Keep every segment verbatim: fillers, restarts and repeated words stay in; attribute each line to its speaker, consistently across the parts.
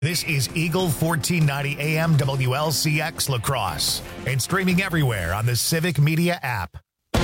Speaker 1: This is Eagle fourteen ninety A M W L C X La Crosse and streaming everywhere on the Civic Media app.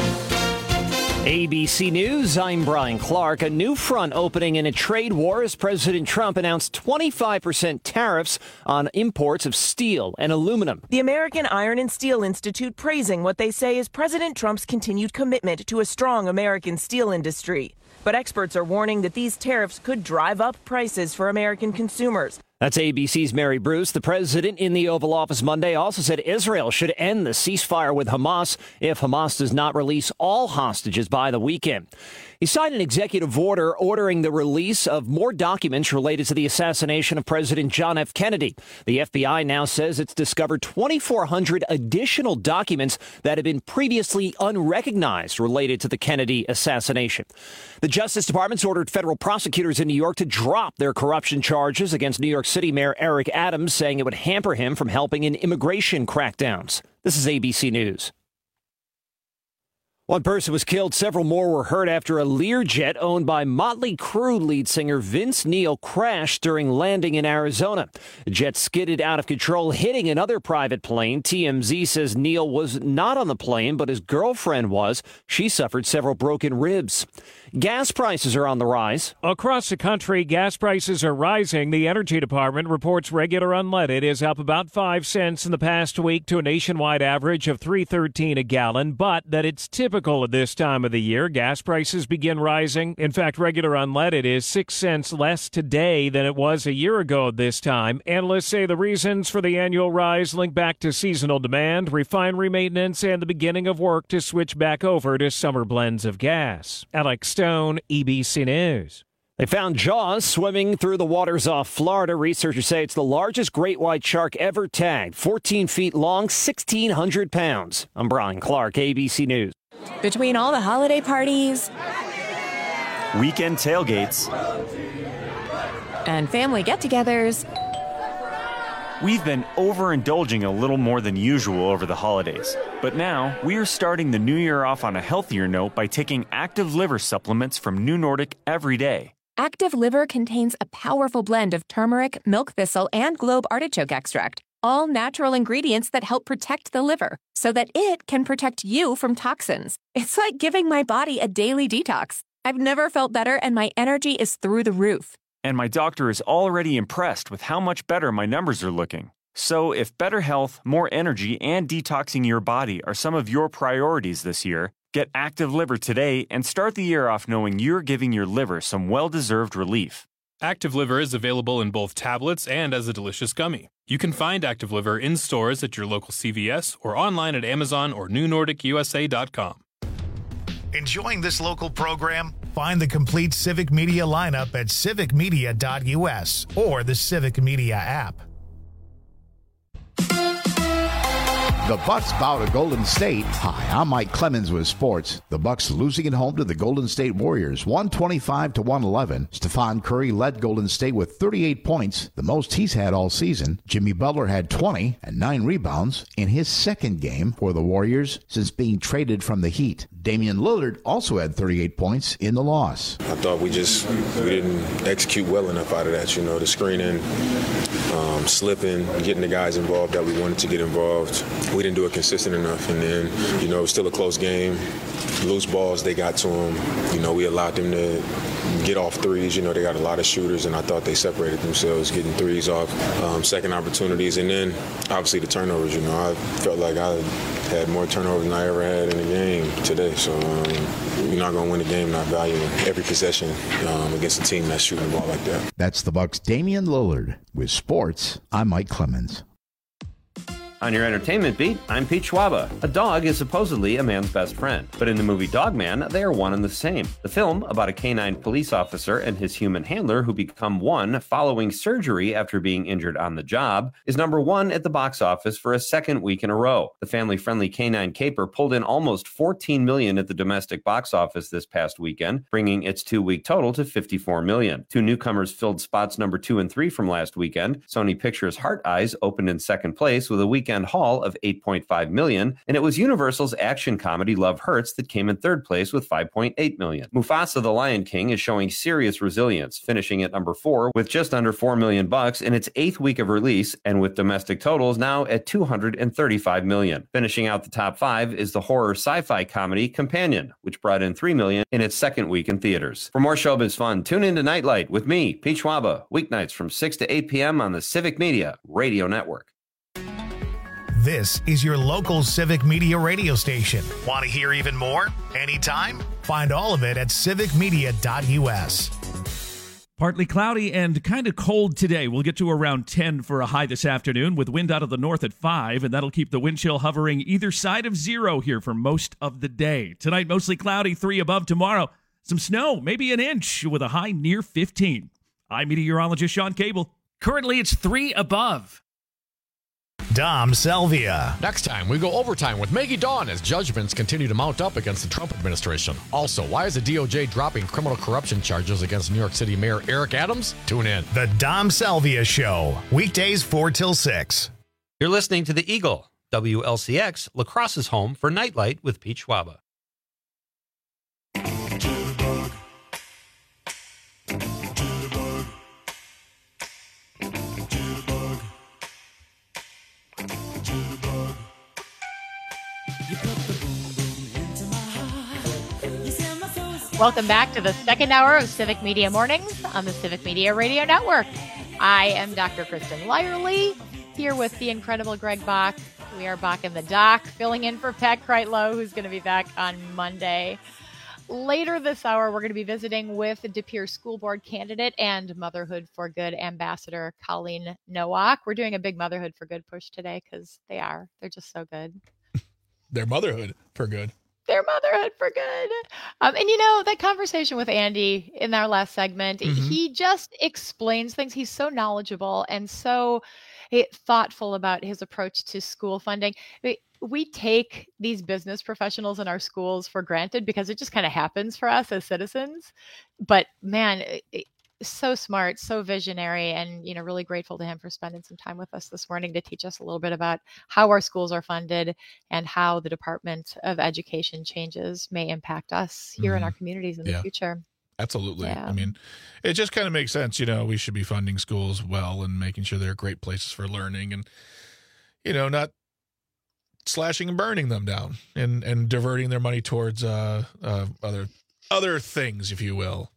Speaker 2: A B C News, I'm Brian Clark. A new front opening in a trade war as President Trump announced twenty-five percent tariffs on imports of steel and aluminum.
Speaker 3: The American Iron and Steel Institute praising what they say is President Trump's continued commitment to a strong American steel industry. But experts are warning that these tariffs could drive up prices for American consumers.
Speaker 2: That's A B C's Mary Bruce. The president in the Oval Office Monday also said Israel should end the ceasefire with Hamas if Hamas does not release all hostages by the weekend. He signed an executive order ordering the release of more documents related to the assassination of President John F. Kennedy. The F B I now says it's discovered twenty-four hundred additional documents that have been previously unrecognized related to the Kennedy assassination. The Justice Department's ordered federal prosecutors in New York to drop their corruption charges against New York City Mayor Eric Adams, saying it would hamper him from helping in immigration crackdowns. This is A B C News. One person was killed, several more were hurt after a Learjet owned by Motley Crue lead singer Vince Neil crashed during landing in Arizona. The jet skidded out of control, hitting another private plane. T M Z says Neil was not on the plane, but his girlfriend was. She suffered several broken ribs. Gas prices are on the rise.
Speaker 4: Across the country, gas prices are rising. The Energy Department reports regular unleaded is up about five cents in the past week to a nationwide average of three thirteen a gallon, but that it's typical at this time of the year. Gas prices begin rising. In fact, regular unleaded is six cents less today than it was a year ago at this time. Analysts say the reasons for the annual rise link back to seasonal demand, refinery maintenance, and the beginning of work to switch back over to summer blends of gas. Alex Stone, E B C News.
Speaker 2: They found Jaws swimming through the waters off Florida. Researchers say it's the largest great white shark ever tagged, fourteen feet long, sixteen hundred pounds. I'm Brian Clark, A B C News.
Speaker 5: Between all the holiday parties,
Speaker 6: weekend tailgates,
Speaker 5: and family get-togethers,
Speaker 6: we've been overindulging a little more than usual over the holidays. But now, we are starting the new year off on a healthier note by taking Active Liver supplements from New Nordic every day.
Speaker 5: Active Liver contains a powerful blend of turmeric, milk thistle, and globe artichoke extract, all natural ingredients that help protect the liver so that it can protect you from toxins. It's like giving my body a daily detox. I've never felt better, and my energy is through the roof.
Speaker 6: And my doctor is already impressed with how much better my numbers are looking. So if better health, more energy, and detoxing your body are some of your priorities this year, get Active Liver today and start the year off knowing you're giving your liver some well-deserved relief.
Speaker 7: Active Liver is available in both tablets and as a delicious gummy. You can find Active Liver in stores at your local C V S or online at Amazon or new nordic u s a dot com.
Speaker 1: Enjoying this local program? Find the complete Civic Media lineup at civic media dot u s or the Civic Media app.
Speaker 8: The Bucks bow to Golden State. Hi, I'm Mike Clemens with sports. The Bucks losing at home to the Golden State Warriors, one twenty-five to one eleven. Stephon Curry led Golden State with thirty-eight points, the most he's had all season. Jimmy Butler had twenty and nine rebounds in his second game for the Warriors since being traded from the Heat. Damian Lillard also had thirty-eight points in the loss.
Speaker 9: I thought we just we didn't execute well enough out of that, you know, the screening, um, slipping, getting the guys involved that we wanted to get involved. We didn't do it consistent enough, and then, you know, it was still a close game. Loose balls, they got to them. You know, we allowed them to get off threes. You know, they got a lot of shooters, and I thought they separated themselves getting threes off, um, second opportunities. And then, obviously, the turnovers, you know, I felt like I had more turnovers than I ever had in a game today. So um, you're not going to win a game not valuing every possession um, against a team that's shooting the ball like that.
Speaker 8: That's the Bucks' Damian Lillard. With sports, I'm Mike Clemens.
Speaker 10: On your entertainment beat, I'm Pete Schwaba. A dog is supposedly a man's best friend, but in the movie Dog Man, they are one and the same. The film, about a canine police officer and his human handler who become one following surgery after being injured on the job, is number one at the box office for a second week in a row. The family-friendly canine caper pulled in almost fourteen million dollars at the domestic box office this past weekend, bringing its two-week total to fifty-four million dollars. Two newcomers filled spots number two and three from last weekend. Sony Pictures' Heart Eyes opened in second place with a week weekend haul of eight point five million dollars, and it was Universal's action comedy Love Hurts that came in third place with five point eight million dollars. Mufasa the Lion King is showing serious resilience, finishing at number four with just under four million bucks in its eighth week of release, and with domestic totals now at two hundred thirty-five million dollars. Finishing out the top five is the horror sci-fi comedy Companion, which brought in three million dollars in its second week in theaters. For more showbiz fun, tune in to Nightlight with me, Pete Schwaba, weeknights from six to eight p.m. on the Civic Media Radio Network.
Speaker 1: This is your local Civic Media radio station. Want to hear even more? Anytime? Find all of it at civic media dot u s.
Speaker 11: Partly cloudy and kind of cold today. We'll get to around ten for a high this afternoon with wind out of the north at five, and that'll keep the wind chill hovering either side of zero here for most of the day. Tonight, mostly cloudy, three above. Tomorrow, some snow, maybe an inch with a high near fifteen. I'm meteorologist Sean Cable.
Speaker 12: Currently, it's three above.
Speaker 1: Dom Salvia.
Speaker 13: Next time, we go overtime with Maggie Dawn as judgments continue to mount up against the Trump administration. Also, why is the D O J dropping criminal corruption charges against New York City Mayor Eric Adams? Tune in.
Speaker 1: The Dom Salvia Show, weekdays four till six.
Speaker 14: You're listening to The Eagle, W L C X, La Crosse's home for Nightlight with Pete Schwaba.
Speaker 15: Welcome back to the second hour of Civic Media Mornings on the Civic Media Radio Network. I am Doctor Kristen Lyerly, here with the incredible Greg Bach. We are Bach in the Dock, filling in for Pat Kreitlow, who's going to be back on Monday. Later this hour, we're going to be visiting with De Pere School Board candidate and Motherhood for Good Ambassador Colleen Nowak. We're doing a big Motherhood for Good push today because they are. They're just so good.
Speaker 16: Their Motherhood for Good.
Speaker 15: Their Motherhood for Good. Um, and, you know, that conversation with Andy in our last segment, mm-hmm. he just explains things. He's so knowledgeable and so thoughtful about his approach to school funding. We, we take these business professionals in our schools for granted because it just kind of happens for us as citizens. But, man, it, so smart, so visionary, and, you know, really grateful to him for spending some time with us this morning to teach us a little bit about how our schools are funded and how the Department of Education changes may impact us here mm-hmm. in our communities in
Speaker 16: yeah.
Speaker 15: the future.
Speaker 16: Absolutely.
Speaker 15: Yeah.
Speaker 16: I mean, it just kind of makes sense. You know, we should be funding schools well and making sure they're great places for learning and, you know, not slashing and burning them down and, and diverting their money towards uh, uh, other other things, if you will.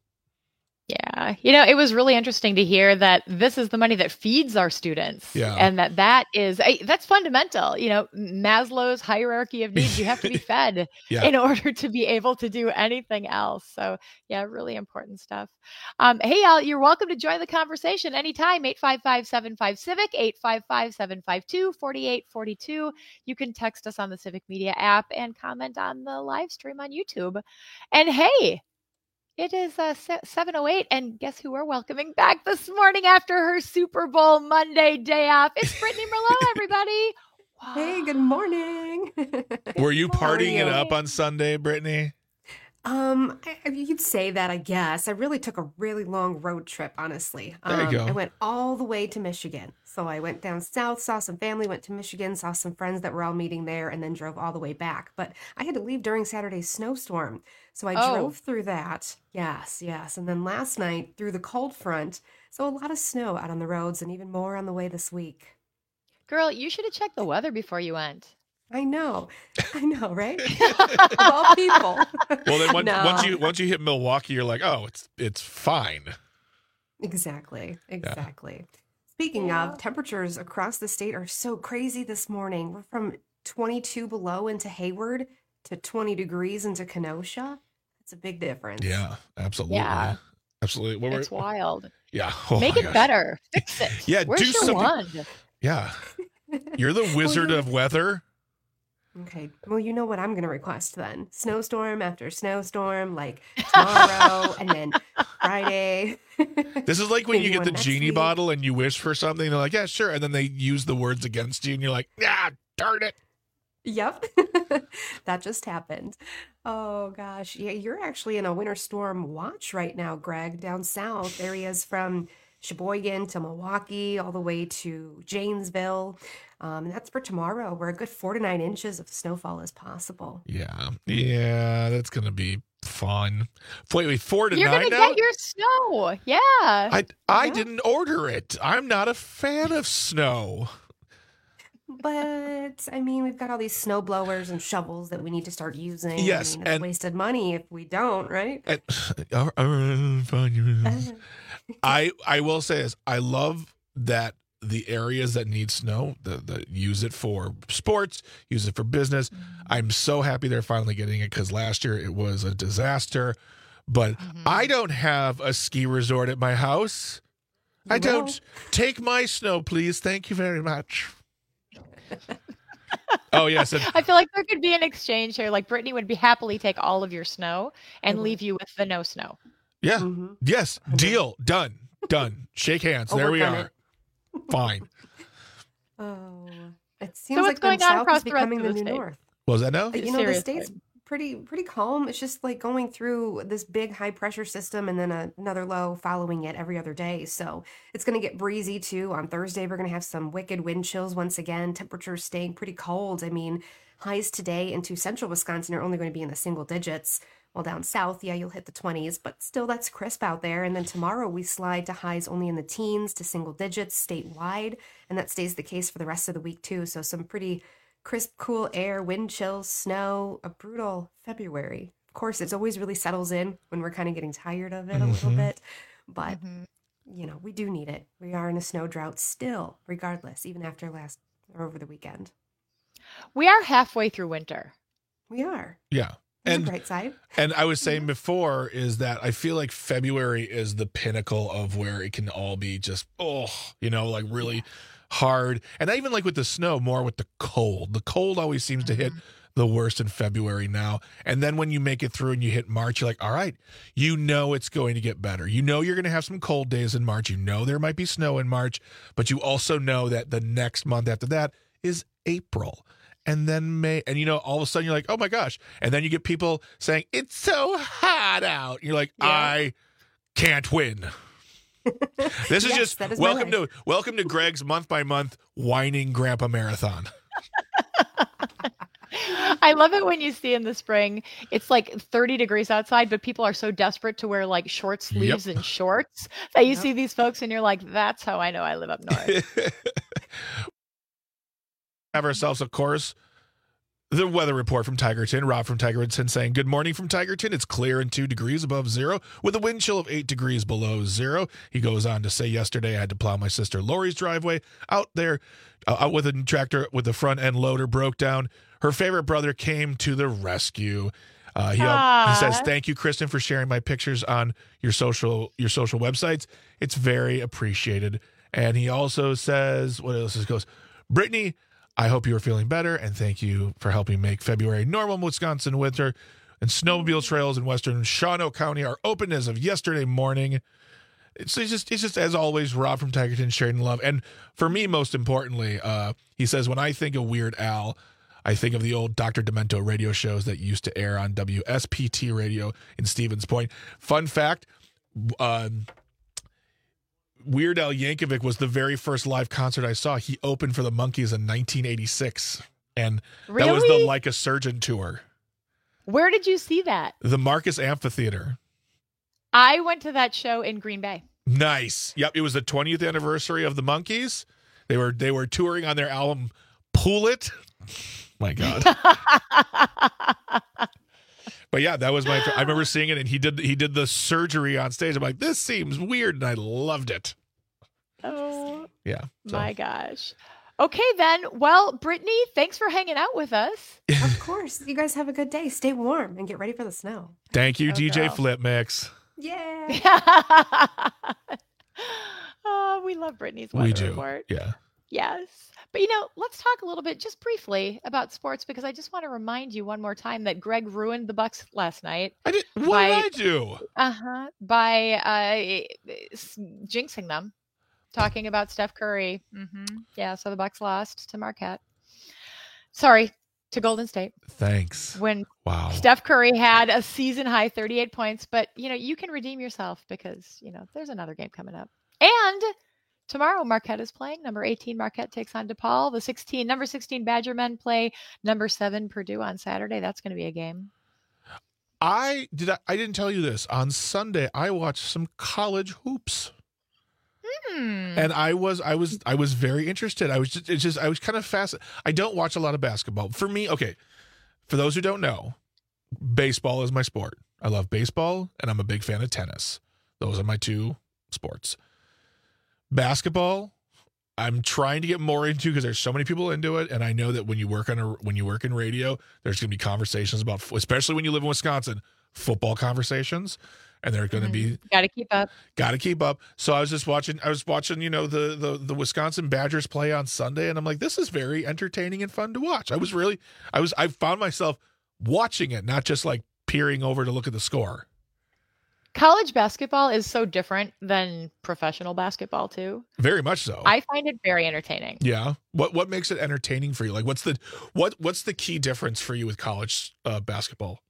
Speaker 15: Yeah. You know, it was really interesting to hear that this is the money that feeds our students.
Speaker 16: Yeah.
Speaker 15: And that that is, that's fundamental. You know, Maslow's hierarchy of needs, you have to be fed yeah. in order to be able to do anything else. So yeah, really important stuff. Um, hey, Al, you're welcome to join the conversation anytime. eight five five, seven five, Civic, eight five five, seven five two, four eight four two. You can text us on the Civic Media app and comment on the live stream on YouTube. And hey, it is uh, seven oh eight, and guess who we're welcoming back this morning after her Super Bowl Monday day off? It's Brittany Merlot, everybody.
Speaker 17: Wow. Hey, good morning.
Speaker 16: Were you partying it up on Sunday, Brittany?
Speaker 17: Um, I, you'd say that, I guess. I really took a really long road trip, honestly.
Speaker 16: There you
Speaker 17: um,
Speaker 16: go.
Speaker 17: I went all the way to Michigan. So I went down south, saw some family, went to Michigan, saw some friends that were all meeting there, and then drove all the way back. But I had to leave during Saturday's snowstorm. So I
Speaker 15: oh.
Speaker 17: drove through that. Yes, yes. And then last night through the cold front. So a lot of snow out on the roads and even more on the way this week.
Speaker 15: Girl, you should have checked the weather before you went.
Speaker 17: I know. I know, right? Of all people.
Speaker 16: Well, then once,
Speaker 17: no.
Speaker 16: once you once you hit Milwaukee, you're like, oh, it's it's fine.
Speaker 17: Exactly. Exactly.
Speaker 16: Yeah.
Speaker 17: Speaking
Speaker 15: yeah.
Speaker 17: of, temperatures across the state are so crazy this morning. We're from twenty-two below into Hayward to twenty degrees into Kenosha. That's a big difference.
Speaker 16: Yeah, absolutely.
Speaker 15: Yeah.
Speaker 16: Absolutely. What
Speaker 15: it's
Speaker 16: were,
Speaker 15: wild.
Speaker 16: Yeah. Oh
Speaker 15: Make it
Speaker 16: gosh.
Speaker 15: better. Fix it.
Speaker 16: Yeah,
Speaker 15: Where's
Speaker 16: do
Speaker 15: your
Speaker 16: something.
Speaker 15: wand?
Speaker 16: Yeah. You're the wizard
Speaker 17: well, you...
Speaker 16: of weather.
Speaker 17: Okay. Well, you know what I'm going to request then. Snowstorm after snowstorm, like tomorrow and then Friday.
Speaker 16: This is like when
Speaker 17: Maybe
Speaker 16: you get the
Speaker 17: next
Speaker 16: genie
Speaker 17: week.
Speaker 16: bottle and you wish for something. They're like, yeah, sure. And then they use the words against you and you're like, yeah, darn it.
Speaker 17: Yep. That just happened. Oh, gosh. Yeah, you're actually in a winter storm watch right now, Greg, down south. Areas from Sheboygan to Milwaukee, all the way to Janesville. Um, and that's for tomorrow, where a good four to nine inches of snowfall is possible.
Speaker 16: Yeah. Yeah, that's going to be fun. Wait, wait, four to
Speaker 15: You're
Speaker 16: nine
Speaker 15: gonna
Speaker 16: now?
Speaker 15: get your snow. Yeah.
Speaker 16: I, I
Speaker 17: Yeah.
Speaker 16: didn't order it. I'm not a fan of snow.
Speaker 17: But, I mean, we've got all these snow blowers and shovels that we need to start using.
Speaker 16: Yes,
Speaker 17: I mean, it's
Speaker 16: and-
Speaker 17: wasted money if we don't, right?
Speaker 16: And, uh, uh, fine. I I will say this. I love that the areas that need snow, the, the use it for sports, use it for business. I'm so happy they're finally getting it because last year it was a disaster. But I don't have a ski resort at my house. I
Speaker 17: You
Speaker 16: don't.
Speaker 17: will.
Speaker 16: Take my snow, please. Thank you very much. Oh, yes. And
Speaker 15: I feel like there could be an exchange here. Like Brittany would be happily take all of your snow and
Speaker 17: Mhm.
Speaker 15: leave you with the no snow.
Speaker 16: yeah.
Speaker 17: Mhm.
Speaker 16: Yes. Deal. Done. Done. Shake hands.
Speaker 17: Oh,
Speaker 16: there
Speaker 17: we're
Speaker 16: we
Speaker 17: done
Speaker 16: are. Fine.
Speaker 17: Oh, it seems
Speaker 15: what's
Speaker 17: like the
Speaker 15: going on
Speaker 17: South
Speaker 15: across
Speaker 17: is
Speaker 15: the rest
Speaker 17: becoming
Speaker 15: of
Speaker 17: the
Speaker 15: the
Speaker 17: new
Speaker 15: state?
Speaker 17: North.
Speaker 16: What was that now?
Speaker 17: Uh, You know, the
Speaker 15: Seriously.
Speaker 17: state's pretty pretty calm. It's just like going through this big high pressure system and then a, another low following it every other day. So it's going to get breezy too. On Thursday, we're going to have some wicked wind chills once again. Temperatures staying pretty cold. I mean, highs today into central Wisconsin are only going to be in the single digits. While down south, yeah, you'll hit the twenties, but still that's crisp out there. And then tomorrow we slide to highs only in the teens to single digits statewide. And that stays the case for the rest of the week too. So some pretty crisp, cool air, wind chills, snow, a brutal February. Of course, it always really settles in when we're kind of getting tired of it a little
Speaker 16: Mhm.
Speaker 17: bit. But, you know, we do need it. We are in a snow drought still, regardless, even after last or over the weekend.
Speaker 15: We are halfway through winter.
Speaker 17: We are.
Speaker 16: Yeah.
Speaker 17: There's
Speaker 16: And
Speaker 17: a bright side.
Speaker 16: And I was saying before is that I feel like February is the pinnacle of where it can all be just, oh, you know, like really hard. And I even like with the snow, more with the cold. The cold always seems to hit the worst in February now. And then when you make it through and you hit March, you're like, all right, you know it's going to get better. You know you're going to have some cold days in March. You know there might be snow in March, but you also know that the next month after that is April. And then May, and you know, all of a sudden you're like, oh my gosh. And then you get people saying, it's so hot out. And you're like,
Speaker 17: Yeah.
Speaker 16: I can't win. This is
Speaker 17: Yes,
Speaker 16: just
Speaker 17: that is my
Speaker 16: welcome
Speaker 17: life.
Speaker 16: to welcome to Greg's month by month whining grandpa marathon.
Speaker 15: I love it when you see in the spring, it's like thirty degrees outside, but people are so desperate to wear like short sleeves and shorts that you
Speaker 17: Yep.
Speaker 15: see these folks and you're like, that's how I know I live up north.
Speaker 16: Have ourselves, of course, the weather report from Tigerton. Rob from Tigerton saying, good morning from Tigerton. It's clear and two degrees above zero with a wind chill of eight degrees below zero. He goes on to say, yesterday I had to plow my sister Lori's driveway out there, uh, out with a tractor with the front end loader broke down. Her favorite brother came to the rescue. Uh, he, he says,
Speaker 15: Aw.
Speaker 16: thank you, Kristen, for sharing my pictures on your social your social websites. It's very appreciated. And he also says, what else? He goes, Brittany, I hope you are feeling better, and thank you for helping make February normal Wisconsin winter. And snowmobile trails in western Shawano County are open as of yesterday morning. It's, it's just, it's just as always, Rob from Tigerton sharing love. And for me, most importantly, uh, he says, when I think of Weird Al, I think of the old Doctor Demento radio shows that used to air on W S P T radio in Stevens Point. Fun fact, um, Weird Al Yankovic was the very first live concert I saw. He opened for the Monkees in nineteen eighty-six. And that was the
Speaker 15: Really?
Speaker 16: Like a Surgeon tour.
Speaker 15: Where did you see that?
Speaker 16: The Marcus Amphitheater.
Speaker 15: I went to that show in Green Bay.
Speaker 16: Nice. Yep, it was the twentieth anniversary of the Monkees. They were they were touring on their album Pool It. My God. But yeah, that was my I remember seeing it, and he did he did the surgery on stage. I'm like, this seems weird, and I loved it.
Speaker 15: Oh,
Speaker 16: Yeah. so.
Speaker 15: my gosh. Okay, then. Well, Brittany, thanks for hanging out with us.
Speaker 17: Of course. You guys have a good day. Stay warm and get ready for the snow.
Speaker 16: Thank you,
Speaker 15: Oh,
Speaker 16: D J
Speaker 15: girl.
Speaker 16: Flip Mix.
Speaker 17: Yeah.
Speaker 15: Oh, we love Brittany's weather
Speaker 16: We do.
Speaker 15: report.
Speaker 16: Yeah.
Speaker 15: Yes. But, you know, let's talk a little bit, just briefly, about sports, because I just want to remind you one more time that Greg ruined the Bucks last night.
Speaker 16: I did what
Speaker 15: By-
Speaker 16: did I do?
Speaker 15: Uh-huh. By uh, s- jinxing them, talking about Steph Curry. hmm Yeah, so the Bucks lost to Marquette. Sorry, to Golden State.
Speaker 16: Thanks.
Speaker 15: When
Speaker 16: Wow.
Speaker 15: Steph Curry had a season high thirty-eight points, but, you know, you can redeem yourself because, you know, there's another game coming up. And tomorrow, Marquette is playing. Number eighteen, Marquette takes on DePaul. The sixteen, number sixteen Badger men play number seven Purdue on Saturday. That's going to be a game.
Speaker 16: I did. I, I didn't tell you this. On Sunday, I watched some college hoops.
Speaker 15: Hmm.
Speaker 16: And I was, I was, I was very interested. I was just, it's just, I was kind of fascinated. I don't watch a lot of basketball. For me, okay, for those who don't know, baseball is my sport. I love baseball, and I'm a big fan of tennis. Those are my two sports. Basketball, I'm trying to get more into because there's so many people into it, and I know that when you work on a when you work in radio, there's going to be conversations about, especially when you live in Wisconsin, football conversations. And they're going to
Speaker 15: Mm-hmm.
Speaker 16: be
Speaker 15: got to keep up.
Speaker 16: Got to keep up. So I was just watching. I was watching, you know, the, the the Wisconsin Badgers play on Sunday, and I'm like, this is very entertaining and fun to watch. I was really, I was, I found myself watching it, not just like peering over to look at the score.
Speaker 15: College basketball is so different than professional basketball too.
Speaker 16: Very much so.
Speaker 15: I find it very entertaining.
Speaker 16: Yeah. What what makes it entertaining for you? Like, what's the what what's the key difference for you with college uh, basketball?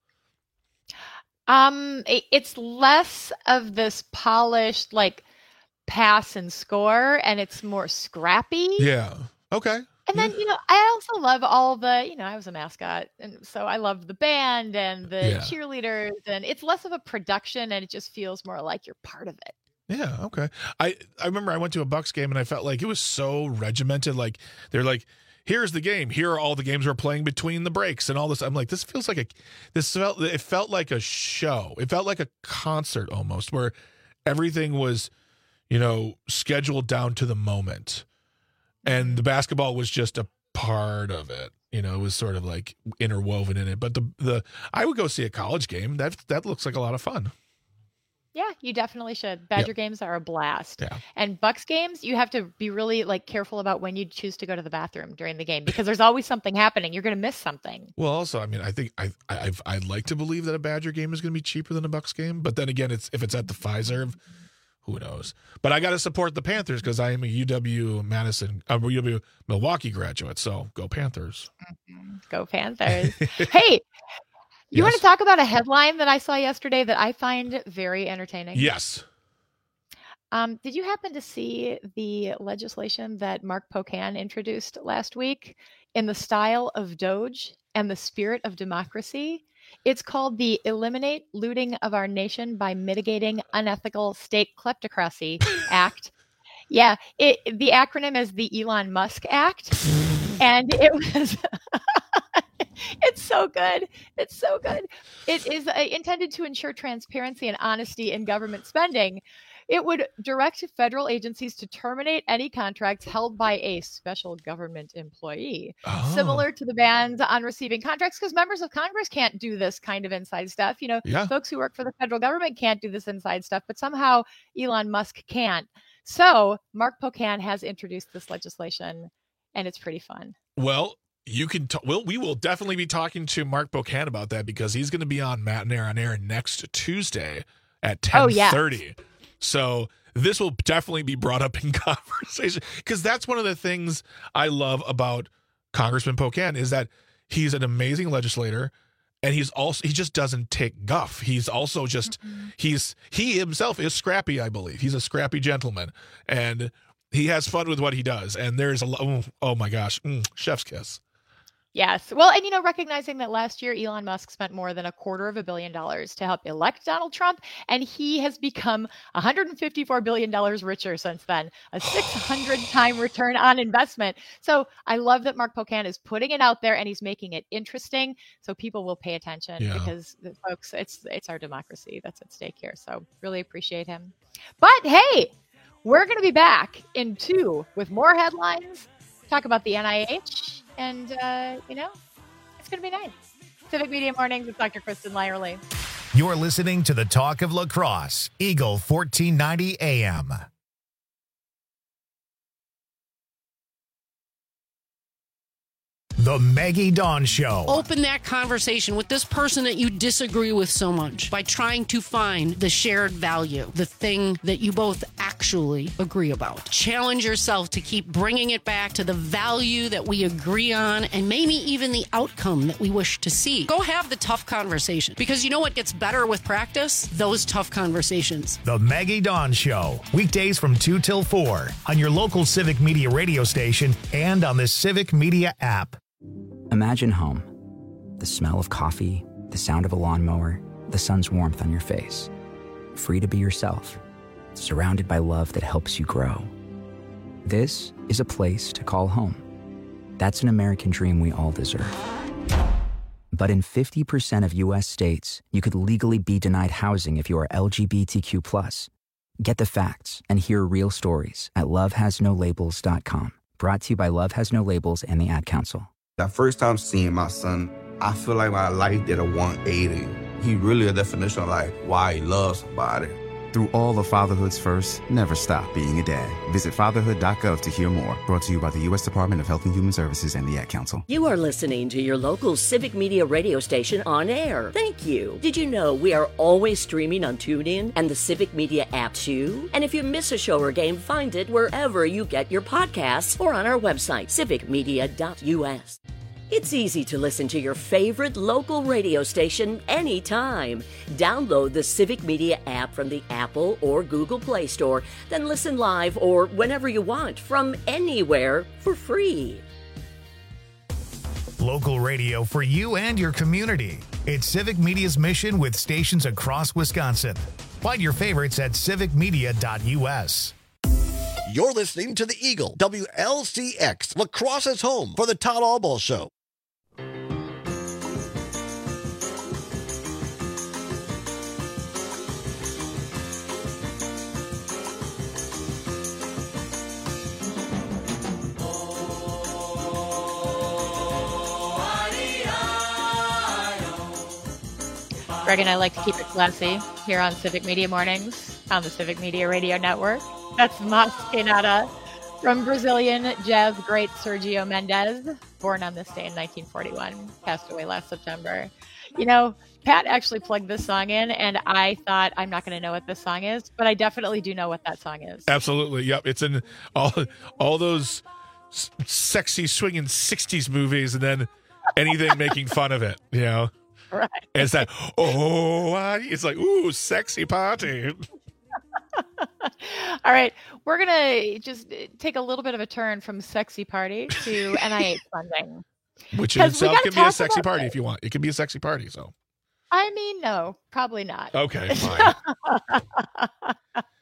Speaker 15: Um, it- it's less of this polished like pass and score, and it's more scrappy.
Speaker 16: Yeah. Okay.
Speaker 15: And then, you know, I also love all the, you know, I was a mascot. And so I love the band and the
Speaker 16: Yeah.
Speaker 15: cheerleaders. And it's less of a production and it just feels more like you're part of it.
Speaker 16: Yeah, okay. I, I remember I went to a Bucks game and I felt like it was so regimented. Like they're like, here's the game. Here are all the games we're playing between the breaks and all this. I'm like, this feels like a this felt it felt like a show. It felt like a concert almost, where everything was, you know, scheduled down to the moment. And the basketball was just a part of it. You know, it was sort of like interwoven in it. But the the I would go see a college game. That that looks like a lot of fun.
Speaker 15: Yeah, you definitely should. Badger games are a blast.
Speaker 16: Yeah.
Speaker 15: And Bucks games, you have to be really like careful about when you choose to go to the bathroom during the game because there's always something happening. You're going to miss something.
Speaker 16: Well, also, I mean, I think I I I'd like to believe that a Badger game is going to be cheaper than a Bucks game, but then again, it's if it's at the Fiserv, who knows? But I got to support the Panthers because I am a U W Madison, uh, U W Milwaukee graduate. So go Panthers.
Speaker 15: Mm-hmm. Go Panthers. Hey, you
Speaker 16: Yes.
Speaker 15: want to talk about a headline that I saw yesterday that I find very entertaining?
Speaker 16: Yes.
Speaker 15: Um, did you happen to see the legislation that Mark Pocan introduced last week in the style of Doge and the spirit of democracy? It's called the Eliminate Looting of Our Nation by Mitigating Unethical State Kleptocracy Act. Yeah, it, the acronym is the Elon Musk Act. And it was, it's so good. It's so good. It is uh, intended to ensure transparency and honesty in government spending. It would direct federal agencies to terminate any contracts held by a special government employee,
Speaker 16: Oh.
Speaker 15: similar to the bans on receiving contracts, because members of Congress can't do this kind of inside stuff. You know,
Speaker 16: Yeah.
Speaker 15: folks who work for the federal government can't do this inside stuff, but somehow Elon Musk can. So Mark Pocan has introduced this legislation, and it's pretty fun.
Speaker 16: Well, you can. T- well, we will definitely be talking to Mark Pocan about that because he's going to be on Matt and Air on Air next Tuesday at ten
Speaker 15: Oh, yes.
Speaker 16: thirty. So this will definitely be brought up in conversation because that's one of the things I love about Congressman Pocan is that he's an amazing legislator. And he's also, he just doesn't take guff. He's also just,
Speaker 15: Mm-hmm.
Speaker 16: he's, he himself is scrappy, I believe. He's a scrappy gentleman. And he has fun with what he does. And there's a, lo- oh, oh my gosh, mm, chef's kiss.
Speaker 15: Yes. Well, and, you know, recognizing that last year Elon Musk spent more than a quarter of a billion dollars to help elect Donald Trump, and he has become one hundred fifty-four billion dollars richer since then, a six hundred time return on investment. So I love that Mark Pocan is putting it out there and he's making it interesting so people will pay attention
Speaker 16: Yeah.
Speaker 15: because, folks, it's it's our democracy that's at stake here. So really appreciate him. But hey, we're going to be back in two with more headlines, talk about the N I H, and, uh, you know, it's going to be nice. Civic Media Mornings with Doctor Kristen Lyerly.
Speaker 1: You're listening to the Talk of Lacrosse, Eagle fourteen ninety A M. The Maggie Dawn Show.
Speaker 18: Open that conversation with this person that you disagree with so much by trying to find the shared value, the thing that you both actually agree about. Challenge yourself to keep bringing it back to the value that we agree on and maybe even the outcome that we wish to see. Go have the tough conversation, because you know what gets better with practice? Those tough conversations.
Speaker 1: The Maggie Dawn Show. Weekdays from two till four on your local Civic Media radio station and on the Civic Media app.
Speaker 19: Imagine home. The smell of coffee, the sound of a lawnmower, the sun's warmth on your face. Free to be yourself, surrounded by love that helps you grow. This is a place to call home. That's an American dream we all deserve. But in fifty percent of U S states, you could legally be denied housing if you are L G B T Q plus. Get the facts and hear real stories at love has no labels dot com. Brought to you by Love Has No Labels and the Ad Council.
Speaker 20: The first time seeing my son, I feel like my life did a one eighty. He really a definition of like why he loves somebody.
Speaker 21: Through all of fatherhood's first, never stop being a dad. Visit fatherhood dot gov to hear more. Brought to you by the U S Department of Health and Human Services and the Ad Council.
Speaker 22: You are listening to your local Civic Media radio station on air. Thank you. Did you know we are always streaming on TuneIn and the Civic Media app too? And if you miss a show or game, find it wherever you get your podcasts or on our website, civic media dot U S. It's easy to listen to your favorite local radio station anytime. Download the Civic Media app from the Apple or Google Play Store, then listen live or whenever you want from anywhere for free.
Speaker 1: Local radio for you and your community. It's Civic Media's mission with stations across Wisconsin. Find your favorites at civic media dot U S.
Speaker 23: You're listening to the Eagle, W L C X, La Crosse's home for the Todd Albaugh Show.
Speaker 15: Greg and I like to keep it classy here on Civic Media Mornings on the Civic Media Radio Network. That's Mas Que Nada from Brazilian jazz great Sergio Mendes, born on this day in nineteen forty-one, passed away last September. You know, Pat actually plugged this song in, and I thought I'm not going to know what this song is, but I definitely do know what that song is.
Speaker 16: Absolutely. Yep. It's in all all those s- sexy swinging sixties movies, and then anything making fun of it, you know?
Speaker 15: Right.
Speaker 16: And it's that, oh, I, it's like, ooh, sexy party.
Speaker 15: All right. We're going to just take a little bit of a turn from sexy party to N I H funding.
Speaker 16: Which in itself can be a sexy party if you want. It can be a sexy party, so.
Speaker 15: I mean, no, probably not.
Speaker 16: Okay, fine.
Speaker 15: uh,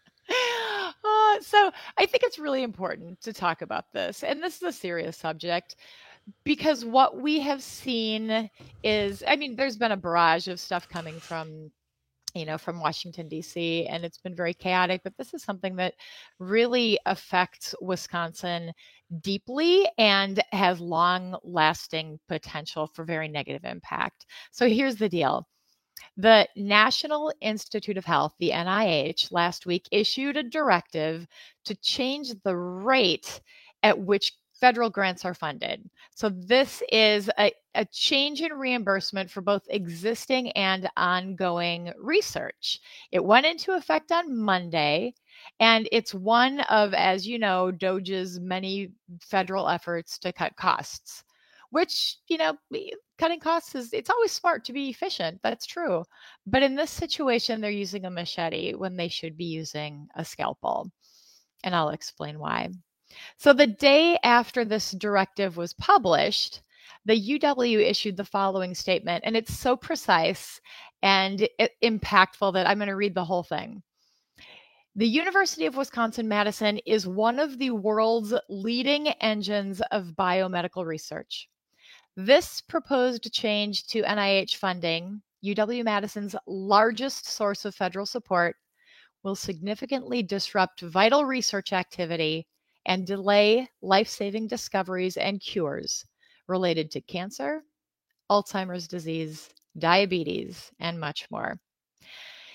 Speaker 15: so I think it's really important to talk about this. And this is a serious subject. Because what we have seen is, I mean, there's been a barrage of stuff coming from, you know, from Washington, D C, and it's been very chaotic. But this is something that really affects Wisconsin deeply and has long-lasting potential for very negative impact. So here's the deal. The National Institute of Health, the N I H, last week issued a directive to change the rate at which federal grants are funded. So this is a, a change in reimbursement for both existing and ongoing research. It went into effect on Monday, and it's one of, as you know, DOJ's many federal efforts to cut costs, which, you know, cutting costs is, it's always smart to be efficient. That's true. But in this situation, they're using a machete when they should be using a scalpel. And I'll explain why. So the day after this directive was published, the U W issued the following statement, and it's so precise and impactful that I'm going to read the whole thing. The University of Wisconsin-Madison is one of the world's leading engines of biomedical research. This proposed change to N I H funding, U W-Madison's largest source of federal support, will significantly disrupt vital research activity and delay life-saving discoveries and cures related to cancer, Alzheimer's disease, diabetes, and much more.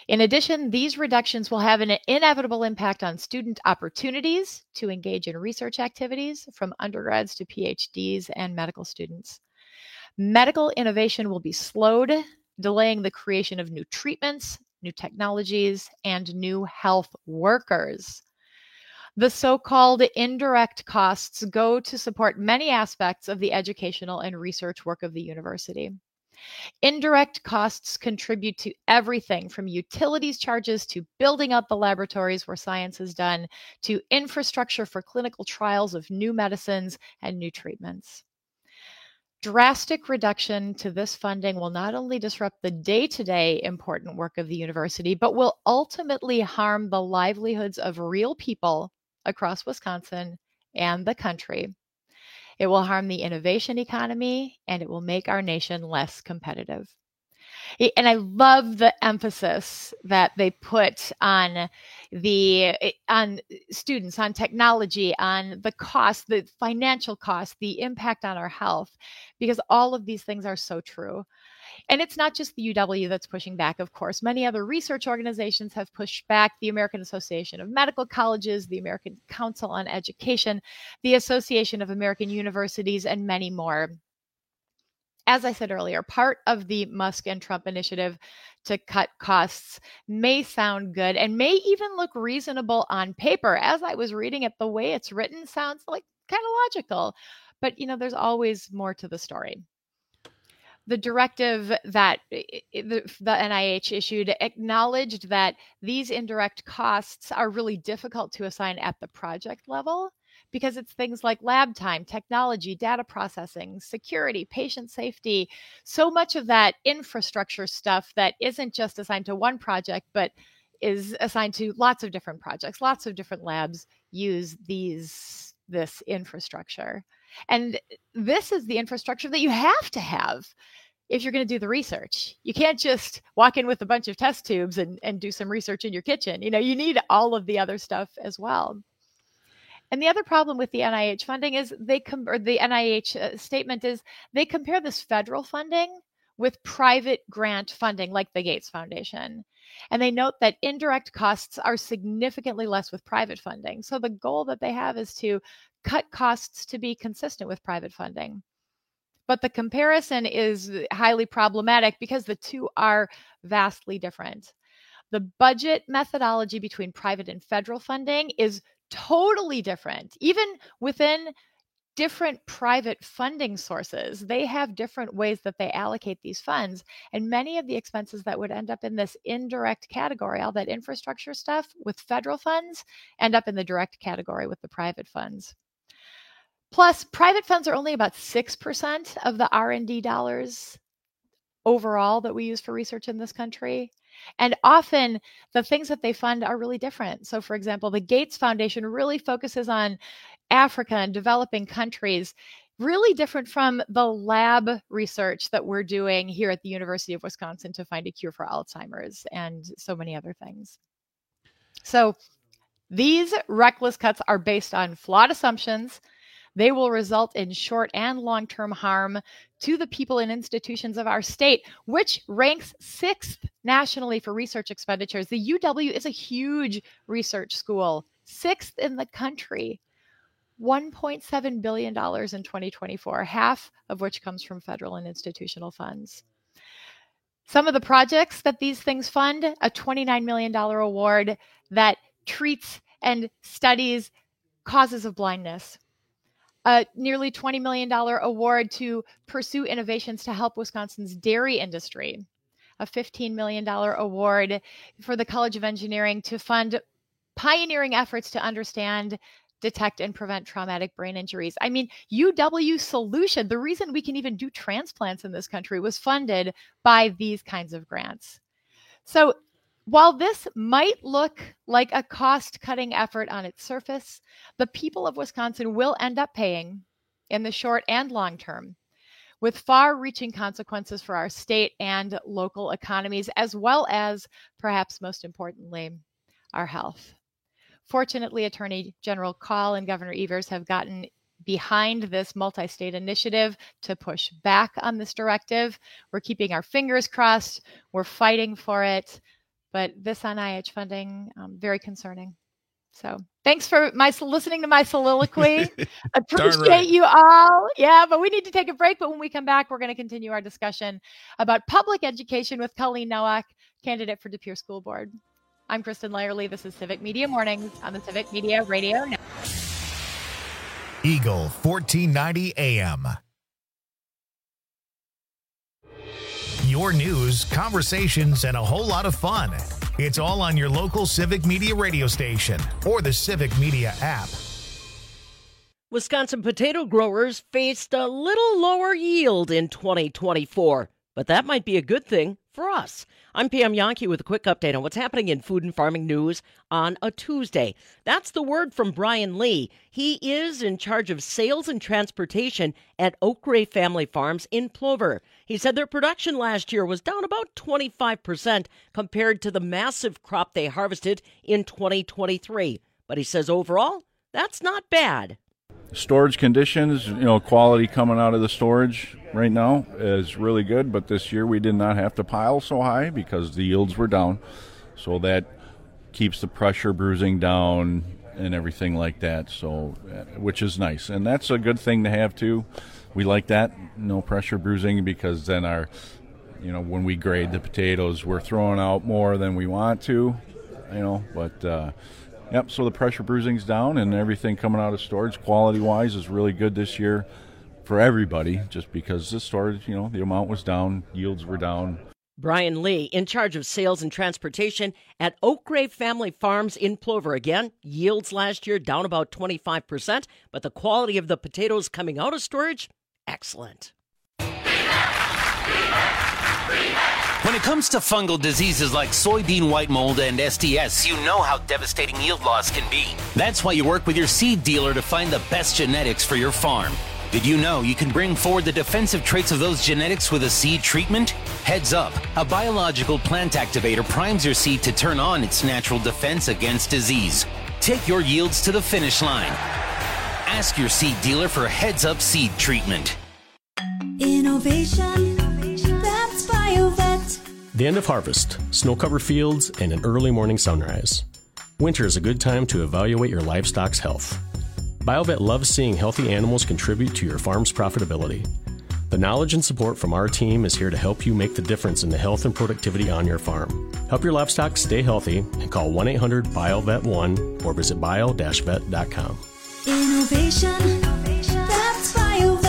Speaker 15: In addition, these reductions will have an inevitable impact on student opportunities to engage in research activities from undergrads to P H Ds and medical students. Medical innovation will be slowed, delaying the creation of new treatments, new technologies, and new health workers. The so-called indirect costs go to support many aspects of the educational and research work of the university. Indirect costs contribute to everything from utilities charges to building out the laboratories where science is done, to infrastructure for clinical trials of new medicines and new treatments. Drastic reduction to this funding will not only disrupt the day-to-day important work of the university, but will ultimately harm the livelihoods of real people across Wisconsin and the country. It will harm the innovation economy, and it will make our nation less competitive. And I love the emphasis that they put on the on students, on technology, on the cost, the financial cost, the impact on our health, because all of these things are so true. And it's not just the U W that's pushing back, of course. Many other research organizations have pushed back. The American Association of Medical Colleges, the American Council on Education, the Association of American Universities, and many more. As I said earlier, part of the Musk and Trump initiative to cut costs may sound good and may even look reasonable on paper. As I was reading it, the way it's written sounds like kind of logical. But, you know, there's always more to the story. The directive that the, the N I H issued acknowledged that these indirect costs are really difficult to assign at the project level, because it's things like lab time, technology, data processing, security, patient safety, so much of that infrastructure stuff that isn't just assigned to one project, but is assigned to lots of different projects. Lots of different labs use these this infrastructure. And this is the infrastructure that you have to have if you're going to do the research. You can't just walk in with a bunch of test tubes and, and do some research in your kitchen. You know, you need all of the other stuff as well. And the other problem with the N I H funding is they com- or the N I H uh, statement is they compare this federal funding with private grant funding like the Gates Foundation. And they note that indirect costs are significantly less with private funding. So the goal that they have is to cut costs to be consistent with private funding. But the comparison is highly problematic because the two are vastly different. The budget methodology between private and federal funding is totally different. Even within different private funding sources, they have different ways that they allocate these funds. And many of the expenses that would end up in this indirect category, all that infrastructure stuff with federal funds, end up in the direct category with the private funds. Plus, private funds are only about six percent of the R and D dollars overall that we use for research in this country. And often the things that they fund are really different. So, for example, the Gates Foundation really focuses on Africa and developing countries, really different from the lab research that we're doing here at the University of Wisconsin to find a cure for Alzheimer's and so many other things. So these reckless cuts are based on flawed assumptions. They will result in short and long-term harm to the people and institutions of our state, which ranks sixth nationally for research expenditures. The U W is a huge research school, sixth in the country, one point seven billion dollars in twenty twenty-four, half of which comes from federal and institutional funds. Some of the projects that these things fund, a twenty-nine million dollars award that treats and studies causes of blindness. A nearly twenty million dollars award to pursue innovations to help Wisconsin's dairy industry. A fifteen million dollars award for the College of Engineering to fund pioneering efforts to understand, detect, and prevent traumatic brain injuries. I mean, U W Solution, the reason we can even do transplants in this country was funded by these kinds of grants. So while this might look like a cost-cutting effort on its surface, the people of Wisconsin will end up paying in the short and long term, with far-reaching consequences for our state and local economies, as well as, perhaps most importantly, our health. Fortunately, Attorney General Kahl and Governor Evers have gotten behind this multi-state initiative to push back on this directive. We're keeping our fingers crossed. We're fighting for it. but this N I H funding, um, very concerning. So thanks for my listening to my soliloquy. Appreciate right. you all. Yeah, but we need to take a break. But when we come back, we're going to continue our discussion about public education with Colleen Nowak, candidate for De Pere School Board. I'm Kristen Lyerly. This is Civic Media Mornings on the Civic Media Radio Network.
Speaker 1: Eagle fourteen ninety A M. Your news, conversations, and a whole lot of fun. It's all on your local Civic Media radio station or the Civic Media app.
Speaker 2: Wisconsin potato growers faced a little lower yield in twenty twenty-four, but that might be a good thing for us. I'm Pam Yankee with a quick update on what's happening in food and farming news on a Tuesday. That's the word from Brian Lee. He is in charge of sales and transportation at Oak Gray Family Farms in Plover. He said their production last year was down about twenty-five percent compared to the massive crop they harvested in twenty twenty-three. But he says overall, that's not bad.
Speaker 3: Storage conditions, you know, quality coming out of the storage right now is really good, but this year we did not have to pile so high because the yields were down, so that keeps the pressure bruising down and everything like that, so which is nice, and that's a good thing to have too. We like that, no pressure bruising, because then our, you know, when we grade the potatoes, we're throwing out more than we want to, you know, but uh Yep, so the pressure bruising's down and everything coming out of storage quality-wise is really good this year for everybody, just because the storage, you know, the amount was down, yields were down.
Speaker 2: Brian Lee, in charge of sales and transportation at Oak Gray Family Farms in Plover. Again, yields last year down about twenty-five percent, but the quality of the potatoes coming out of storage, excellent.
Speaker 4: When it comes to fungal diseases like soybean white mold and S T S, you know how devastating yield loss can be. That's why you work with your seed dealer to find the best genetics for your farm. Did you know you can bring forward the defensive traits of those genetics with a seed treatment? Heads up, a biological plant activator primes your seed to turn on its natural defense against disease. Take your yields to the finish line. Ask your seed dealer for Heads Up seed treatment.
Speaker 24: Innovation, that's BioVet.
Speaker 25: The end of harvest, snow-covered fields, and an early morning sunrise. Winter is a good time to evaluate your livestock's health. BioVet loves seeing healthy animals contribute to your farm's profitability. The knowledge and support from our team is here to help you make the difference in the health and productivity on your farm. Help your livestock stay healthy and call one eight hundred B I O V E T one or visit bio dash vet dot com.
Speaker 24: Innovation, that's BioVet.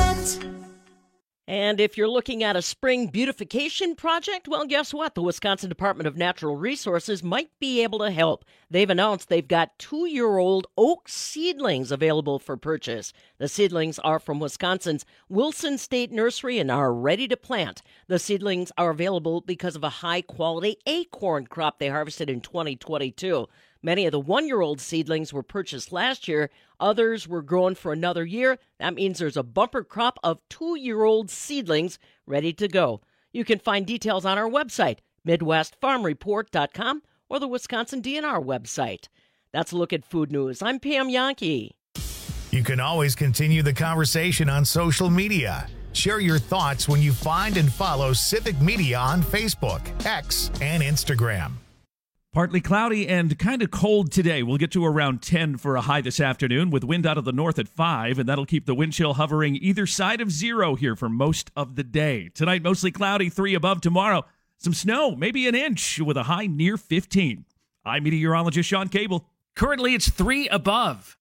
Speaker 2: And if you're looking at a spring beautification project, well, guess what? The Wisconsin Department of Natural Resources might be able to help. They've announced they've got two-year-old oak seedlings available for purchase. The seedlings are from Wisconsin's Wilson State Nursery and are ready to plant. The seedlings are available because of a high-quality acorn crop they harvested in twenty twenty-two. Many of the one-year-old seedlings were purchased last year. Others were grown for another year. That means there's a bumper crop of two-year-old seedlings ready to go. You can find details on our website, midwest farm report dot com, or the Wisconsin D N R website. That's a look at food news. I'm Pam Yankee.
Speaker 1: You can always continue the conversation on social media. Share your thoughts when you find and follow Civic Media on Facebook, X, and Instagram.
Speaker 11: Partly cloudy and kind of cold today. We'll get to around ten for a high this afternoon with wind out of the north at five, and that'll keep the wind chill hovering either side of zero here for most of the day. Tonight, mostly cloudy, three above. Tomorrow, some snow, maybe an inch with a high near fifteen. I'm meteorologist Sean Cable.
Speaker 12: Currently, it's three above.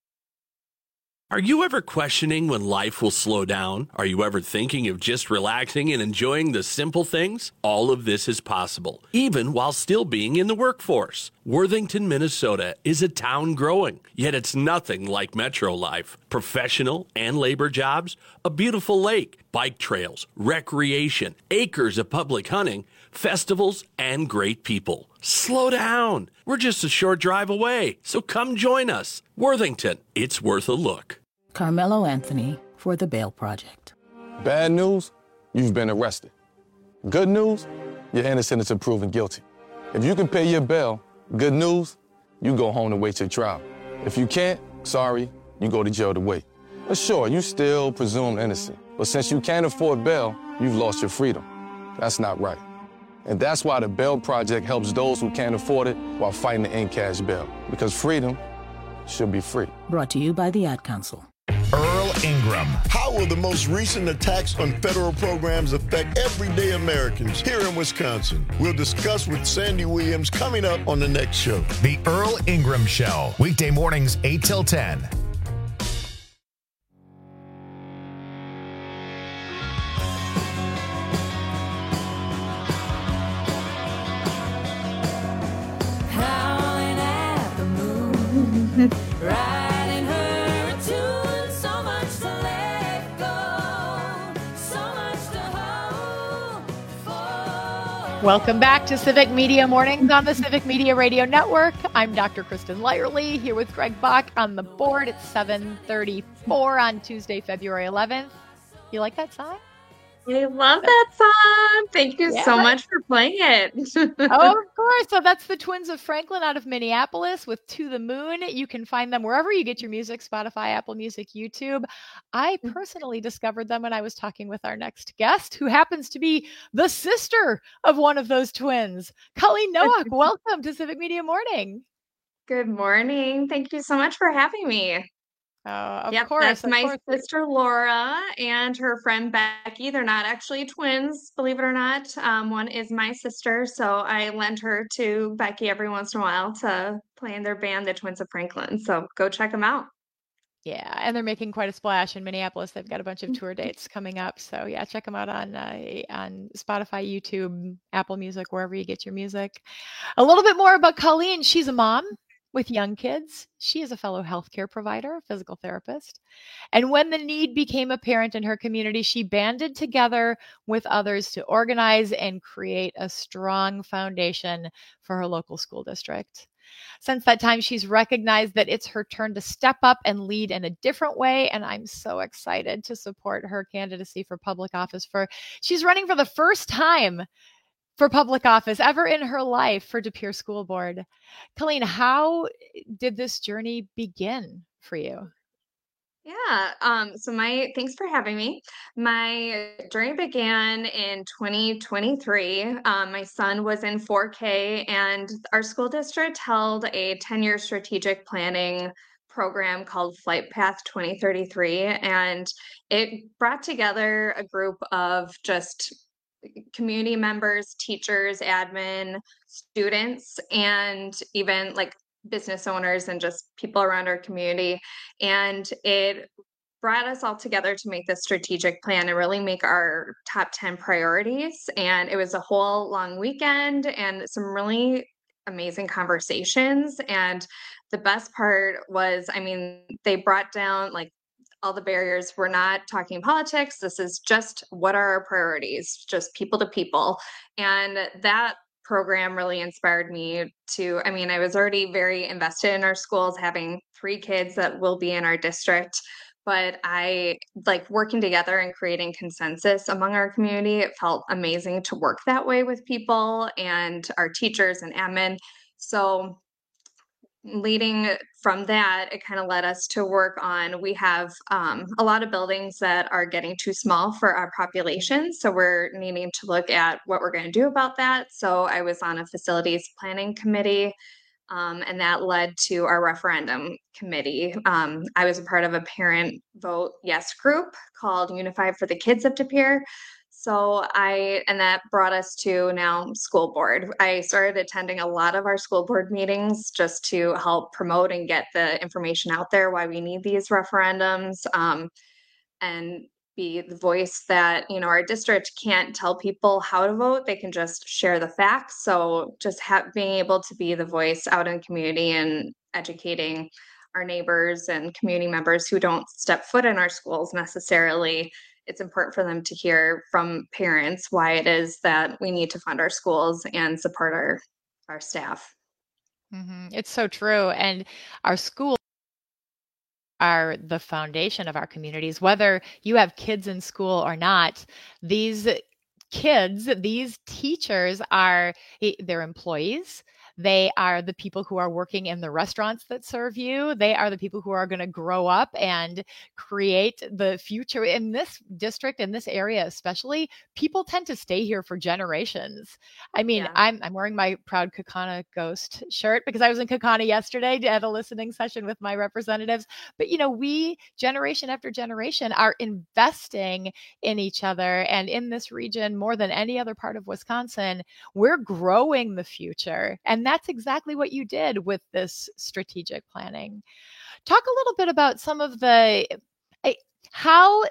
Speaker 26: Are you ever questioning when life will slow down? Are you ever thinking of just relaxing and enjoying the simple things? All of this is possible, even while still being in the workforce. Worthington, Minnesota is a town growing, yet it's nothing like metro life. Professional and labor jobs, a beautiful lake, bike trails, recreation, acres of public hunting, festivals, and great people. Slow down. We're just a short drive away, so come join us. Worthington, it's worth a look.
Speaker 27: Carmelo Anthony for the Bail Project.
Speaker 28: Bad news, you've been arrested. Good news, you're innocent until proven guilty. If you can pay your bail, good news, you go home to wait your trial. If you can't, sorry, you go to jail to wait. But sure, you still presumed innocent. But since you can't afford bail, you've lost your freedom. That's not right. And that's why the Bail Project helps those who can't afford it while fighting to end cash bail. Because freedom should be free.
Speaker 27: Brought to you by the Ad Council.
Speaker 1: Earl Ingram.
Speaker 5: How will the most recent attacks on federal programs affect everyday Americans here in Wisconsin? We'll discuss with Sandy Williams coming up on the next show.
Speaker 1: The Earl Ingram Show, weekday mornings eight till ten.
Speaker 24: Howling at the moon, riding her a tune, so much to let go, so much to hope for.
Speaker 15: Welcome back to Civic Media Mornings on the Civic Media Radio Network. I'm Doctor Kristen Lyerly here with Greg Bach on the board at seven thirty-four on Tuesday, February eleventh. You like that song?
Speaker 6: I love that song. Thank you
Speaker 15: Yeah.
Speaker 6: so much for playing it.
Speaker 15: Oh, of course. So that's the Twins of Franklin out of Minneapolis with To the Moon. You can find them wherever you get your music, Spotify, Apple Music, YouTube. I personally discovered them when I was talking with our next guest, who happens to be the sister of one of those twins. Colleen Nowak, welcome to Civic Media Morning.
Speaker 6: Good morning. Thank you so much for having me.
Speaker 15: Oh, of
Speaker 6: Yep,
Speaker 15: course.
Speaker 6: that's
Speaker 15: of
Speaker 6: my
Speaker 15: course.
Speaker 6: sister Laura and her friend Becky. They're not actually twins, believe it or not. Um, one is my sister, so I lend her to Becky every once in a while to play in their band, the Twins of Franklin. So go check them out.
Speaker 15: Yeah, and they're making quite a splash in Minneapolis. They've got a bunch of tour dates coming up. So yeah, check them out on uh, on Spotify, YouTube, Apple Music, wherever you get your music. A little bit more about Colleen. She's a mom with young kids. She is a fellow healthcare provider, physical therapist. And when the need became apparent in her community, she banded together with others to organize and create a strong foundation for her local school district. Since that time, she's recognized that it's her turn to step up and lead in a different way. And I'm so excited to support her candidacy for public office. For she's running for the first time for public office ever in her life for De Pere School Board. Colleen, how did this journey begin for you?
Speaker 6: Yeah, um, so my thanks for having me. My journey began in twenty twenty-three. Um, my son was in four K, and our school district held a ten-year strategic planning program called Flight Path twenty thirty-three, and it brought together a group of just community members, teachers, admin, students, and even like business owners and just people around our community. And it brought us all together to make this strategic plan and really make our top ten priorities. And it was a whole long weekend and some really amazing conversations. And the best part was, I mean, they brought down like all the barriers. We're not talking politics. This is just what are our priorities, just people to people. And that program really inspired me to, I mean, I was already very invested in our schools, having three kids that will be in our district, but I like working together and creating consensus among our community. It felt amazing to work that way with people and our teachers and admin. So leading from that, it kind of led us to work on, we have um, a lot of buildings that are getting too small for our population. So we're needing to look at what we're going to do about that. So I was on a facilities planning committee, um, and that led to our referendum committee. Um, I was a part of a parent vote yes group called Unified for the Kids of De Pere. So I, and that brought us to now school board. I started attending a lot of our school board meetings just to help promote and get the information out there why we need these referendums, um, and be the voice that, you know, our district can't tell people how to vote. They can just share the facts. So just ha- being able to be the voice out in the community and educating our neighbors and community members who don't step foot in our schools necessarily. It's important for them to hear from parents why it is that we need to fund our schools and support our, our staff.
Speaker 15: Mm-hmm. It's so true. And our schools are the foundation of our communities. Whether you have kids in school or not, these kids, these teachers are, they're employees. They are the people who are working in the restaurants that serve you. They are the people who are going to grow up and create the future in this district, in this area especially. People tend to stay here for generations. I mean,
Speaker 6: Yeah.
Speaker 15: I'm I'm wearing my proud Kaukauna Ghost shirt because I was in Kaukauna yesterday at a listening session with my representatives. But you know, we generation after generation are investing in each other and in this region more than any other part of Wisconsin. We're growing the future, and that's exactly what you did with this strategic planning. Talk a little bit about some of the eh, how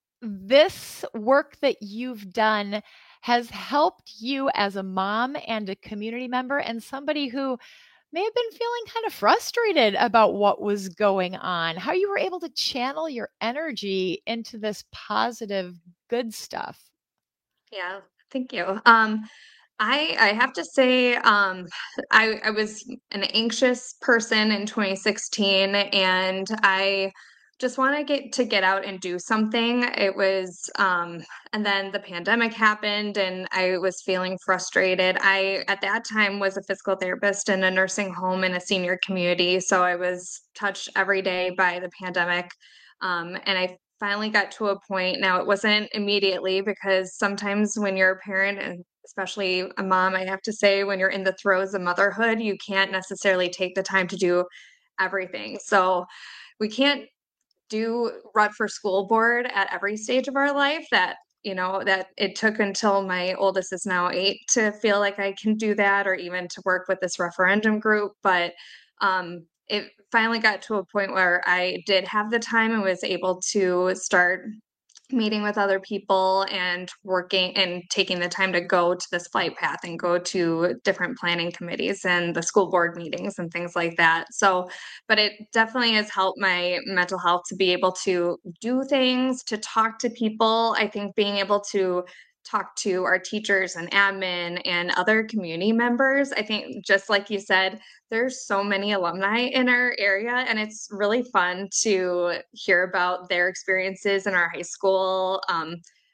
Speaker 15: this work that you've done has helped you as a mom and a community member and somebody who may have been feeling kind of frustrated about what was going on, how you were able to channel your energy into this positive, good stuff.
Speaker 6: Yeah, thank you. Um, I I have to say, um, I I was an anxious person in twenty sixteen, and I just want to get to get out and do something. It was, um, and then the pandemic happened, and I was feeling frustrated. I at that time was a physical therapist in a nursing home in a senior community, so I was touched every day by the pandemic. Um, and I finally got to a point. Now, it wasn't immediately because sometimes when you're a parent, and especially a mom, I have to say, when you're in the throes of motherhood, you can't necessarily take the time to do everything. So we can't do run for school board at every stage of our life. That you know that it took until my oldest is now eight to feel like I can do that, or even to work with this referendum group. But um, it finally got to a point where I did have the time and was able to start meeting with other people and working and taking the time to go to this flight path and go to different planning committees and the school board meetings and things like that. So, but it definitely has helped my mental health to be able to do things, to talk to people. I think being able to talk to our teachers and admin and other community members, I think just like you said, there's so many alumni in our area, and it's really fun to hear about their experiences in our high school. Um,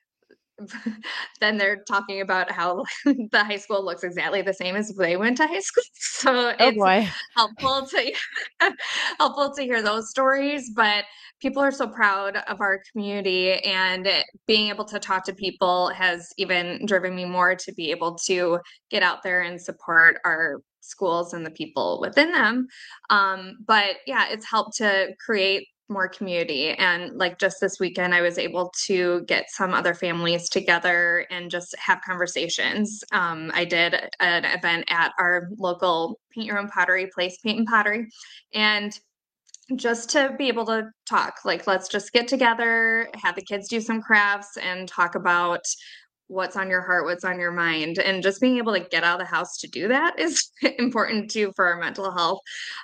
Speaker 6: then they're talking about how the high school looks exactly the same as they went to high school. So
Speaker 15: Oh
Speaker 6: it's
Speaker 15: boy.
Speaker 6: helpful to helpful to hear those stories. But people are so proud of our community, and being able to talk to people has even driven me more to be able to get out there and support our schools and the people within them. Um, but yeah, it's helped to create more community. And like just this weekend, I was able to get some other families together and just have conversations. Um, I did an event at our local paint your own pottery place, Paint and Pottery, and just to be able to talk, like, let's just get together, have the kids do some crafts and talk about what's on your heart, what's on your mind. And just being able to get out of the house to do that is important too for our mental health.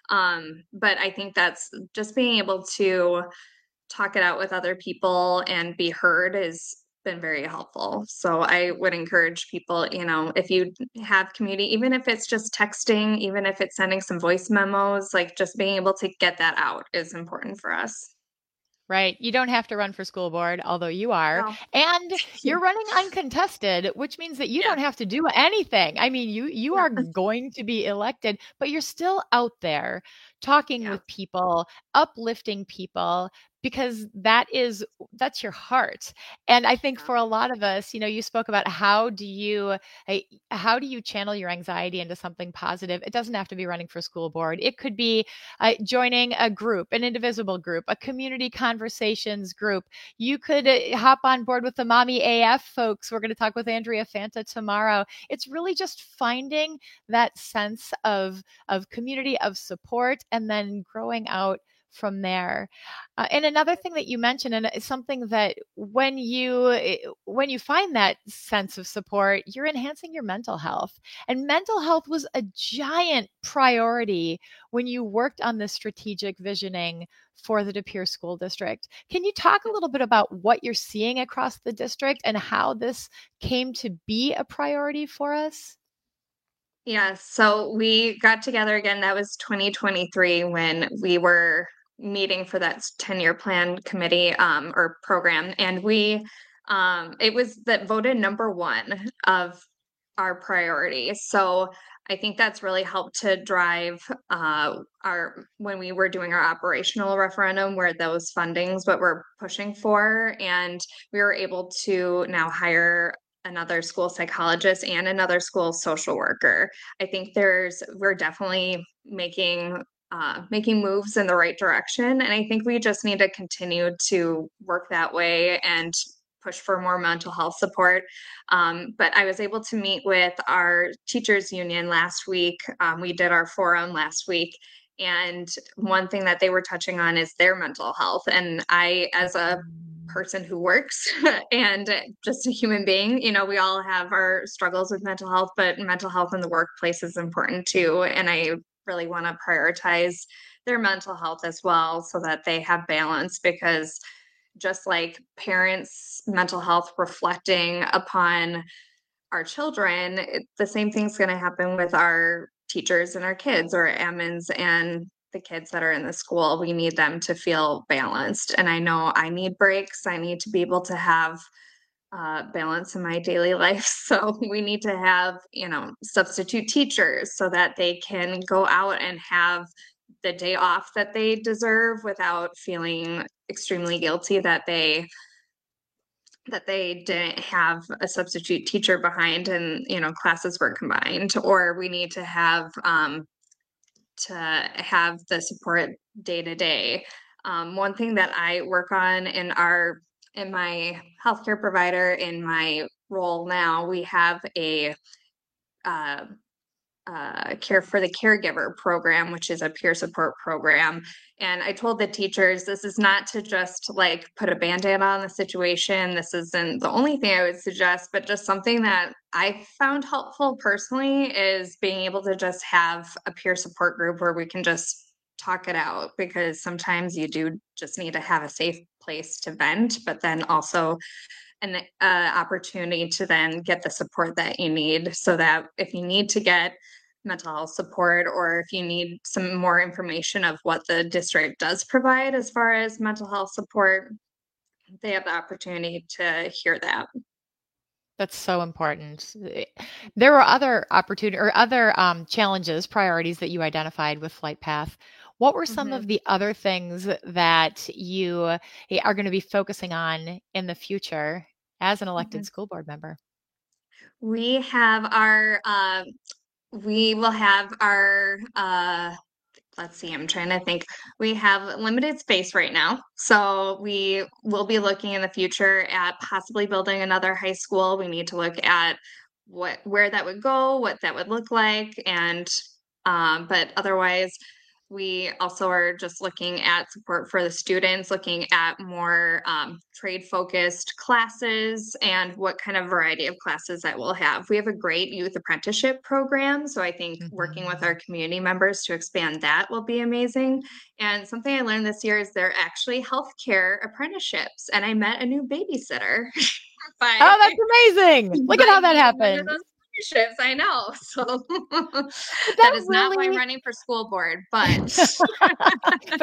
Speaker 6: Um, but I think that's just being able to talk it out with other people and be heard has been very helpful. So I would encourage people, you know, if you have community, even if it's just texting, even if it's sending some voice memos, like just being able to get that out is important for us.
Speaker 15: Right. You don't have to run for school board, although you are.
Speaker 6: No.
Speaker 15: And you're running uncontested, which means that you don't have to do anything. I mean, you you are going to be elected, but you're still out there talking with people, uplifting people, because that is that's your heart. And I think for a lot of us, you know, you spoke about how do you eh, how do you channel your anxiety into something positive? It doesn't have to be running for school board. It could be uh, joining a group, an indivisible group, a community conversations group. You could uh, hop on board with the Mommy A F folks. We're going to talk with Andrea Fanta tomorrow. It's really just finding that sense of of community, of support, and then growing out from there. Uh, and another thing that you mentioned, and it's something that when you when you find that sense of support, you're enhancing your mental health. And mental health was a giant priority when you worked on this strategic visioning for the De Pere School District. Can you talk a little bit about what you're seeing across the district and how this came to be a priority for us?
Speaker 6: Yeah, so we got together again. That was twenty twenty-three when we were meeting for that ten-year plan committee um, or program, and we um, it was that voted number one of our priority. So I think that's really helped to drive uh, our when we were doing our operational referendum, where those fundings what we're pushing for, and we were able to now hire another school psychologist and another school social worker. I think there's we're definitely making uh, making moves in the right direction, and I think we just need to continue to work that way and push for more mental health support. Um, but I was able to meet with our teachers union last week. Um, we did our forum last week. And one thing that they were touching on is their mental health. And I, as a person who works and just a human being, you know, we all have our struggles with mental health, but mental health in the workplace is important too. And I really want to prioritize their mental health as well so that they have balance, because just like parents' mental health reflecting upon our children, it, the same thing's going to happen with our teachers and our kids, or admins and the kids that are in the school. We need them to feel balanced. And I know I need breaks. I need to be able to have uh, balance in my daily life. So we need to have, you know, substitute teachers so that they can go out and have the day off that they deserve without feeling extremely guilty that they that they didn't have a substitute teacher behind and, you know, classes were combined. Or we need to have um, to have the support day to day. Um, one thing that I work on in our in my healthcare provider in my role now, we have a uh, uh, care for the caregiver program, which is a peer support program. And I told the teachers, this is not to just like put a band-aid on the situation. This isn't the only thing I would suggest, but just something that I found helpful personally is being able to just have a peer support group where we can just talk it out, because sometimes you do just need to have a safe place to vent, but then also an uh, opportunity to then get the support that you need, so that if you need to get mental health support, or if you need some more information of what the district does provide as far as mental health support, they have the opportunity to hear that.
Speaker 15: That's so important. There were other opportunity or other um, challenges, priorities that you identified with Flight Path. What were some
Speaker 6: Mhm.
Speaker 15: of the other things that you are going to be focusing on in the future as an elected
Speaker 6: Mhm.
Speaker 15: school board member?
Speaker 6: We have our, uh, we will have our, uh, let's see, I'm trying to think. We have limited space right now. So we will be looking in the future at possibly building another high school. We need to look at what, where that would go, what that would look like. And, um, but otherwise, we also are just looking at support for the students, looking at more um, trade-focused classes and what kind of variety of classes that we'll have. We have a great youth apprenticeship program, so I think working with our community members to expand that will be amazing. And something I learned this year is there are actually healthcare apprenticeships, and I met a new babysitter. by,
Speaker 15: Oh, that's amazing. Look at
Speaker 6: by
Speaker 15: how that
Speaker 6: being one of
Speaker 15: happened.
Speaker 6: those apprenticeships, I know. So that
Speaker 15: that
Speaker 6: is not why I'm
Speaker 15: really-
Speaker 6: running for school board, but
Speaker 15: but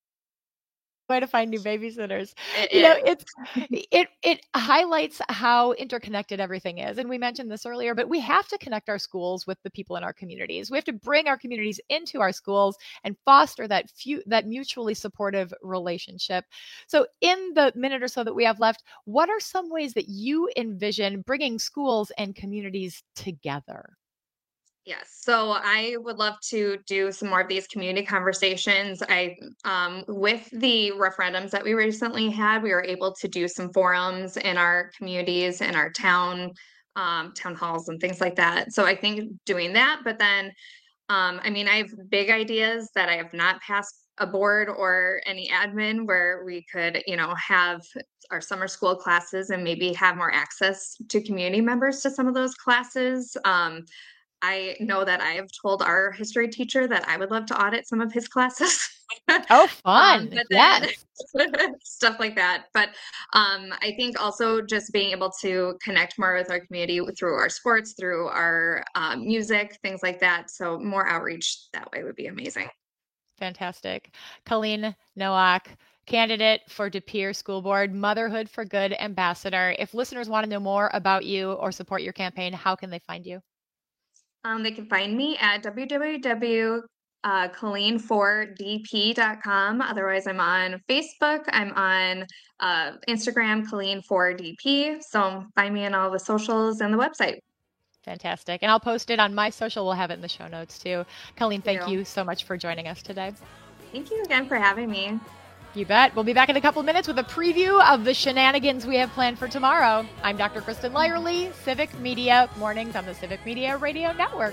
Speaker 15: way to find new babysitters.
Speaker 6: It
Speaker 15: you know,
Speaker 6: is.
Speaker 15: it's it it highlights how interconnected everything is. And we mentioned this earlier, but we have to connect our schools with the people in our communities. We have to bring our communities into our schools and foster that few that mutually supportive relationship. So in the minute or so that we have left, what are some ways that you envision bringing schools and communities together?
Speaker 6: Yes, so I would love to do some more of these community conversations. I, um, with the referendums that we recently had, we were able to do some forums in our communities, in our town, um, town halls and things like that. So I think doing that, but then, um, I mean, I have big ideas that I have not passed a board or any admin where we could, you know, have our summer school classes and maybe have more access to community members to some of those classes. Um, I know that I have told our history teacher that I would love to audit some of his classes.
Speaker 15: Oh, fun.
Speaker 6: Um, but then
Speaker 15: Yes.
Speaker 6: stuff like that. But um, I think also just being able to connect more with our community through our sports, through our um, music, things like that. So more outreach that way would be amazing.
Speaker 15: Fantastic. Colleen Nowak, candidate for De Pere School Board Motherhood for Good ambassador. If listeners want to know more about you or support your campaign, how can they find you?
Speaker 6: Um, they can find me at w w w dot colleen four d p dot com. Otherwise, I'm on Facebook. I'm on uh, Instagram, colleen four d p. So find me on all the socials and the website.
Speaker 15: Fantastic. And I'll post it on my social. We'll have it in the show notes too. Colleen, thank
Speaker 6: Thank you.
Speaker 15: you so much for joining us today.
Speaker 6: Thank you again for having me.
Speaker 15: You bet. We'll be back in a couple of minutes with a preview of the shenanigans we have planned for tomorrow. I'm Doctor Kristen Lyerly, Civic Media Mornings on the Civic Media Radio Network.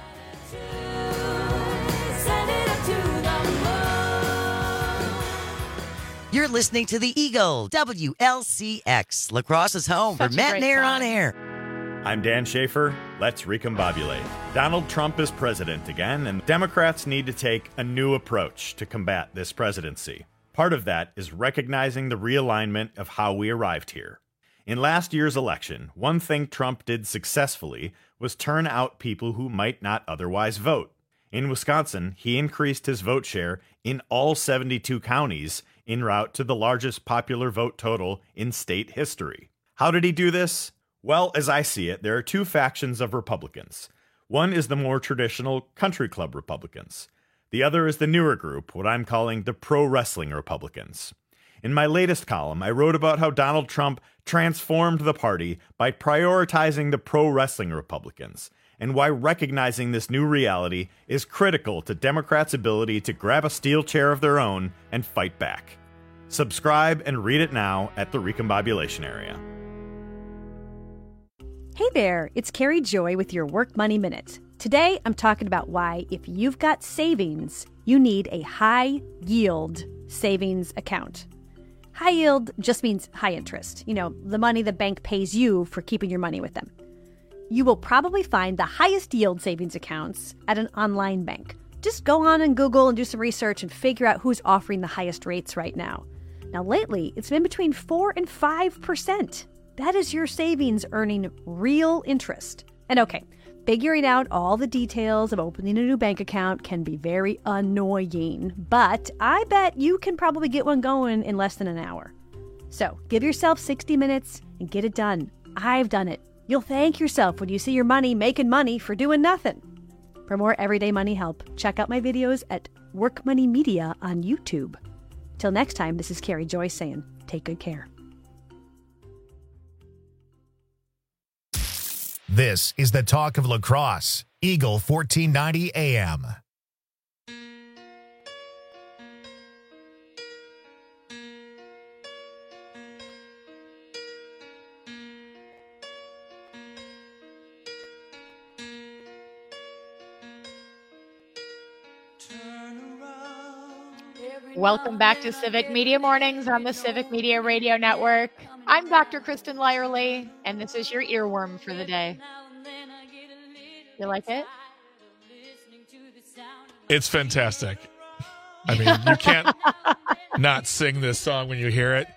Speaker 7: You're listening to the Eagle, W L C X, La Crosse's home
Speaker 8: Such
Speaker 7: for
Speaker 8: a
Speaker 7: Matt
Speaker 8: great
Speaker 7: and Air
Speaker 8: song.
Speaker 7: on Air.
Speaker 8: I'm Dan Schaefer. Let's recombobulate. Donald Trump is president again, and Democrats need to take a new approach to combat this presidency. Part of that is recognizing the realignment of how we arrived here. In last year's election, one thing Trump did successfully was turn out people who might not otherwise vote. In Wisconsin, he increased his vote share in all seventy-two counties en route to the largest popular vote total in state history. How did he do this? Well, as I see it, there are two factions of Republicans. One is the more traditional country club Republicans. The other is the newer group, what I'm calling the pro-wrestling Republicans. In my latest column, I wrote about how Donald Trump transformed the party by prioritizing the pro-wrestling Republicans, and why recognizing this new reality is critical to Democrats' ability to grab a steel chair of their own and fight back. Subscribe and read it now at the Recombobulation Area.
Speaker 9: Hey there, it's Carrie Joy with your Work Money Minute. Today, I'm talking about why, if you've got savings, you need a high yield savings account. High yield just means high interest, you know, the money the bank pays you for keeping your money with them. You will probably find the highest yield savings accounts at an online bank. Just go on and Google and do some research and figure out who's offering the highest rates right now. Now, lately, it's been between four and five percent. That is your savings earning real interest. And okay, figuring out all the details of opening a new bank account can be very annoying, but I bet you can probably get one going in less than an hour. So give yourself sixty minutes and get it done. I've done it. You'll thank yourself when you see your money making money for doing nothing. For more everyday money help, check out my videos at Work Money Media on YouTube. Till next time, this is Carrie Joy saying, take good care.
Speaker 1: This is the talk of La Crosse, Eagle fourteen ninety A M.
Speaker 15: Welcome back to Civic Media Mornings on the Civic Media Radio Network. I'm Doctor Kristen Lyerly, and this is your earworm for the day. You like it?
Speaker 16: It's fantastic. I mean, you can't not sing this song when you hear it.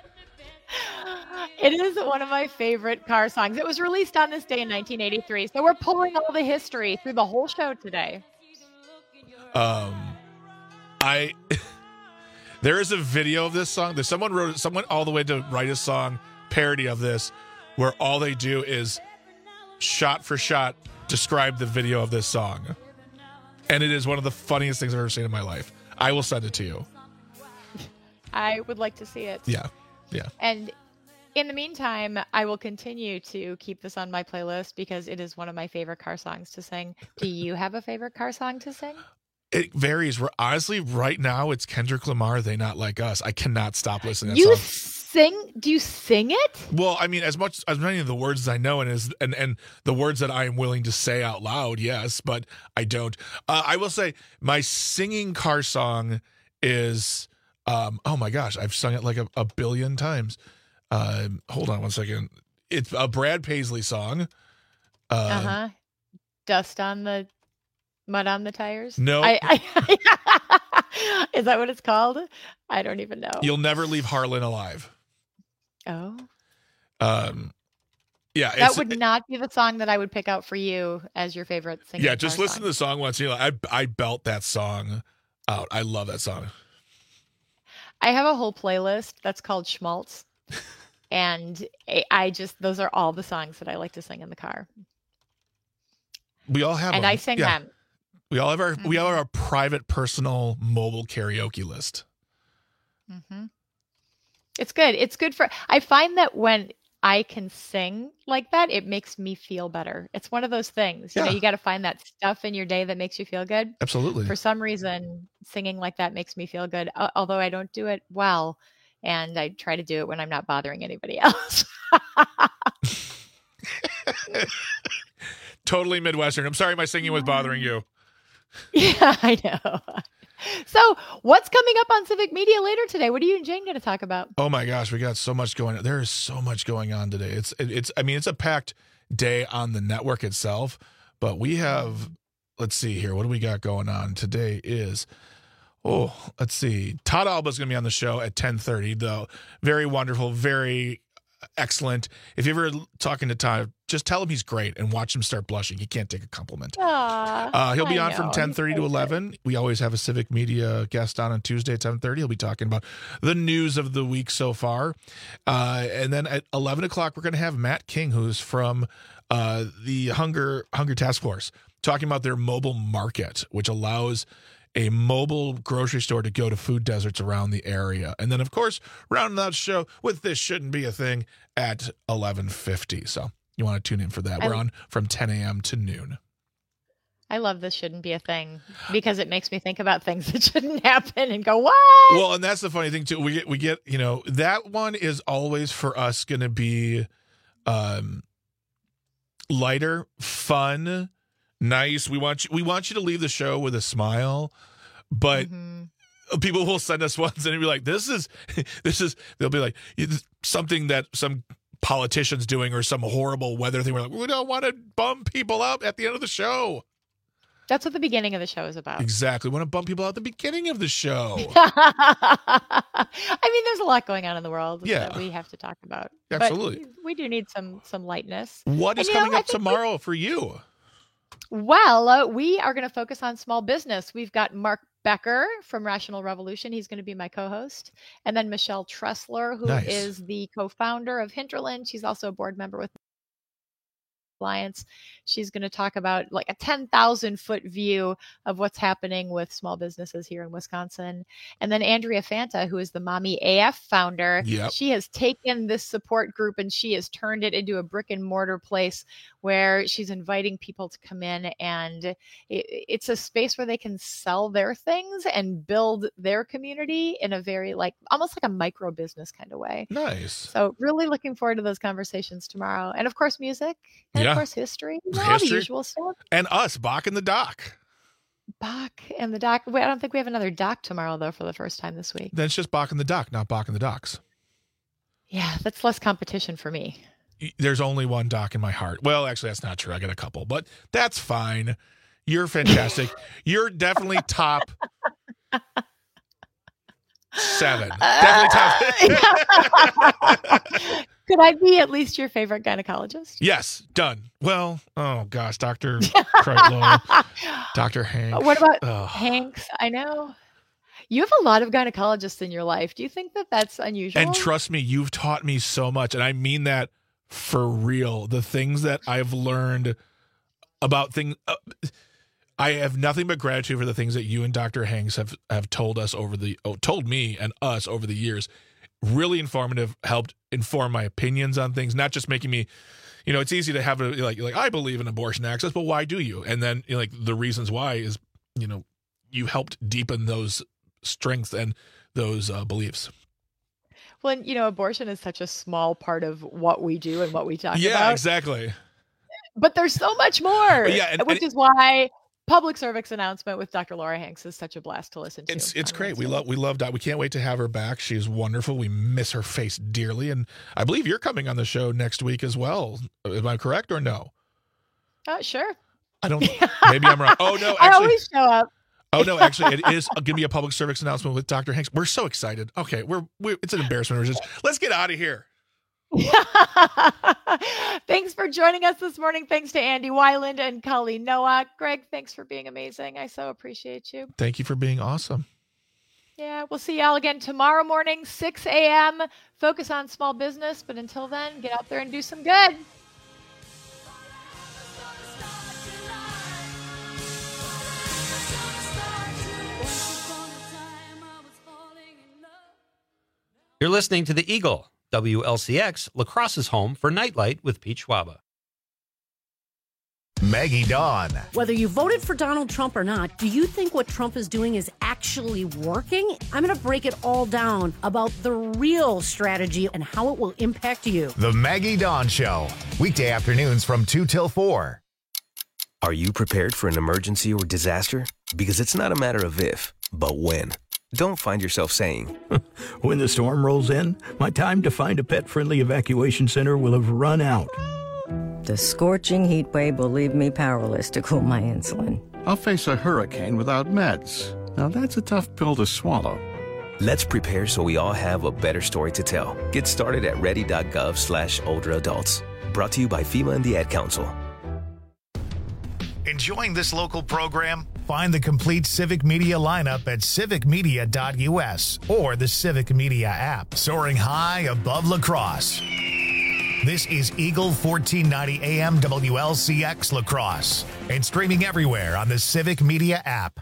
Speaker 15: It is one of my favorite car songs. It was released on this day in nineteen eighty-three, so we're pulling all the history through the whole show today.
Speaker 16: Um, I there is a video of this song. There's someone wrote someone all the way to write a song parody of this, where all they do is shot for shot describe the video of this song, and it is one of the funniest things I've ever seen in my life. I will send it to you.
Speaker 15: I would like to see it.
Speaker 16: Yeah, yeah.
Speaker 15: And in the meantime, I will continue to keep this on my playlist because it is one of my favorite car songs to sing. Do you have a favorite car song to sing?
Speaker 16: It varies. Honestly, right now it's Kendrick Lamar, They Not Like Us. I cannot stop listening to that
Speaker 15: You
Speaker 16: song.
Speaker 15: sing? Do you sing it?
Speaker 16: Well, I mean, as much as many of the words as I know, and as and and the words that I am willing to say out loud, yes, but I don't. Uh, I will say my singing car song is, um, oh my gosh, I've sung it like a, a billion times. Uh, hold on one second. It's a Brad Paisley song. Uh
Speaker 15: Uh-huh. Dust on the mud on the tires?
Speaker 16: No.
Speaker 15: I, I, is that what it's called? I don't even know.
Speaker 16: You'll Never Leave Harlan Alive.
Speaker 15: Oh.
Speaker 16: Um, yeah,
Speaker 15: That
Speaker 16: it's,
Speaker 15: would not be the song that I would pick out for you as your favorite singing
Speaker 16: yeah. Just
Speaker 15: car
Speaker 16: listen
Speaker 15: song.
Speaker 16: to the song once. You know, I I belt that song out. I love that song.
Speaker 15: I have a whole playlist that's called Schmaltz. And I- I just, those are all the songs that I like to sing in the car.
Speaker 16: We all have
Speaker 15: And
Speaker 16: them.
Speaker 15: I sing
Speaker 16: Yeah.
Speaker 15: them.
Speaker 16: We all have our we
Speaker 15: Mm-hmm.
Speaker 16: all have our private, personal, mobile karaoke list.
Speaker 15: hmm It's good. It's good for, I find that when I can sing like that, it makes me feel better. It's one of those things, you know,
Speaker 16: Yeah.
Speaker 15: you got to find that stuff in your day that makes you feel good.
Speaker 16: Absolutely.
Speaker 15: For some reason, singing like that makes me feel good, uh, although I don't do it well. And I try to do it when I'm not bothering anybody else.
Speaker 16: Totally Midwestern. I'm sorry my singing was bothering you.
Speaker 15: Yeah, I know. So, what's coming up on Civic Media later today? What are you and Jane going to talk about?
Speaker 16: Oh my gosh, we got so much going on. There is so much going on today. It's it- it's I mean, it's a packed day on the network itself, but we have let's see here. What do we got going on? Today is oh, let's see. Todd Alba is going to be on the show at ten thirty. The very wonderful, very excellent. If you're ever talking to Todd, just tell him he's great and watch him start blushing. He can't take a compliment.
Speaker 15: Aw,
Speaker 16: Uh, he'll be
Speaker 15: I
Speaker 16: on from
Speaker 15: know.
Speaker 16: ten thirty to
Speaker 15: He's so
Speaker 16: eleven. We always have a Civic Media guest on on Tuesday at ten thirty. He'll be talking about the news of the week so far. Uh, and then at eleven o'clock, we're going to have Matt King, who's from uh, the Hunger Hunger Task Force, talking about their mobile market, which allows a mobile grocery store to go to food deserts around the area. And then, of course, rounding out the show with This Shouldn't Be a Thing at eleven fifty. So you want to tune in for that.
Speaker 15: I-
Speaker 16: We're on from ten a.m. to noon.
Speaker 15: I love This Shouldn't Be a Thing because it makes me think about things that shouldn't happen and go, what?
Speaker 16: Well, and that's the funny thing too. We get we get, you know, that one is always for us going to be um lighter, fun, nice. We want you we want you to leave the show with a smile, but people will send us ones and it'll be like, this is this is they'll be like something that some politician's doing or some horrible weather thing. We're like, we don't want to bum people out at the end of the show.
Speaker 15: That's what the beginning of the show is about.
Speaker 16: Exactly. We want to bump people out at the beginning of the show.
Speaker 15: I mean, there's a lot going on in the world
Speaker 16: Yeah.
Speaker 15: that we have to talk about.
Speaker 16: Absolutely.
Speaker 15: But we do need some some lightness.
Speaker 16: What is
Speaker 15: And, you know,
Speaker 16: coming
Speaker 15: I
Speaker 16: up
Speaker 15: think we-
Speaker 16: tomorrow for you?
Speaker 15: Well, uh, we are going to focus on small business. We've got Mark Becker from Rational Revolution. He's going to be my co-host. And then Michelle Tressler, who is
Speaker 16: Nice.
Speaker 15: the co-founder of Hinterland. She's also a board member with Alliance. She's going to talk about like a ten thousand foot view of what's happening with small businesses here in Wisconsin. And then Andrea Fanta, who is the Mommy A F founder.
Speaker 16: Yep.
Speaker 15: She has taken this support group and she has turned it into a brick and mortar place where she's inviting people to come in, and it, it's a space where they can sell their things and build their community in a very like almost like a micro business kind of way.
Speaker 16: Nice.
Speaker 15: So really looking forward to those conversations tomorrow. And of course, music. And
Speaker 16: Yeah.
Speaker 15: of course, history. You know, all the
Speaker 16: History.
Speaker 15: usual stuff.
Speaker 16: And us, Bach in the Dock.
Speaker 15: Bach and the doc. Wait, I don't think we have another doc tomorrow, though, for the first time this week.
Speaker 16: Then it's just Bach in the Dock, not Bach in the Docks.
Speaker 15: Yeah, that's less competition for me.
Speaker 16: There's only one Doc in my heart. Well, actually, that's not true. I got a couple, but that's fine. You're fantastic. You're definitely top seven. Definitely top.
Speaker 15: Could I be at least your favorite gynecologist?
Speaker 16: Yes, done. Well, oh gosh, Doctor Kreitlow, Doctor Hank.
Speaker 15: What about
Speaker 16: Ugh.
Speaker 15: Hanks? I know. You have a lot of gynecologists in your life. Do you think that that's unusual?
Speaker 16: And trust me, you've taught me so much, and I mean that for real. The things that I've learned about things, uh, I have nothing but gratitude for the things that you and Doctor Hanks have have told us over the oh, told me and us over the years. Really informative, helped inform my opinions on things, not just making me, you know, it's easy to have a like like I believe in abortion access, but why do you? And then you know, like the reasons why is, you know, you helped deepen those strengths and those uh, beliefs.
Speaker 15: Well, and, you know, abortion is such a small part of what we do and what we talk
Speaker 16: Yeah,
Speaker 15: about.
Speaker 16: exactly.
Speaker 15: But there's so much more.
Speaker 16: Yeah, and-
Speaker 15: which
Speaker 16: and-
Speaker 15: is why public service announcement with Doctor Laura Hanks is such a blast to listen to.
Speaker 16: It's it's
Speaker 15: on
Speaker 16: great. We
Speaker 15: Wednesday.
Speaker 16: love we love Doc. We can't wait to have her back. She's wonderful. We miss her face dearly, and I believe you're coming on the show next week as well. Am I correct or no?
Speaker 15: Oh, sure.
Speaker 16: I don't. Maybe I'm wrong. Oh no,
Speaker 15: I
Speaker 16: actually.
Speaker 15: always show up.
Speaker 16: Oh no, actually, it is going to be a public service announcement with Doctor Hanks. We're so excited. Okay, we're, we're it's an embarrassment. We're just let's get out of here.
Speaker 15: Thanks for joining us this morning. Thanks to Andy Weiland and Colleen Nowak. Greg, thanks for being amazing. I so appreciate you.
Speaker 16: Thank you for being awesome.
Speaker 15: Yeah, we'll see y'all again tomorrow morning, six a.m. Focus on small business, but until then, get out there and do some good.
Speaker 10: You're listening to The Eagle, W L C X, La Crosse's home for Nightlight with Pete Schwaba.
Speaker 1: Maggie Dawn.
Speaker 13: Whether you voted for Donald Trump or not, do you think what Trump is doing is actually working? I'm going to break it all down about the real strategy and how it will impact you.
Speaker 1: The Maggie Dawn Show. Weekday afternoons from two till four.
Speaker 14: Are you prepared for an emergency or disaster? Because it's not a matter of if, but when. Don't find yourself saying,
Speaker 17: when the storm rolls in, my time to find a pet-friendly evacuation center will have run out.
Speaker 18: The scorching heat wave will leave me powerless to cool my insulin.
Speaker 19: I'll face a hurricane without meds. Now that's a tough pill to swallow.
Speaker 14: Let's prepare so we all have a better story to tell. Get started at ready.gov slash older adults. Brought to you by FEMA and the Ad Council.
Speaker 1: Enjoying this local program? Find the complete Civic Media lineup at civic media dot u s or the Civic Media app. Soaring high above La Crosse. This is Eagle fourteen ninety A M W L C X La Crosse and streaming everywhere on the Civic Media app.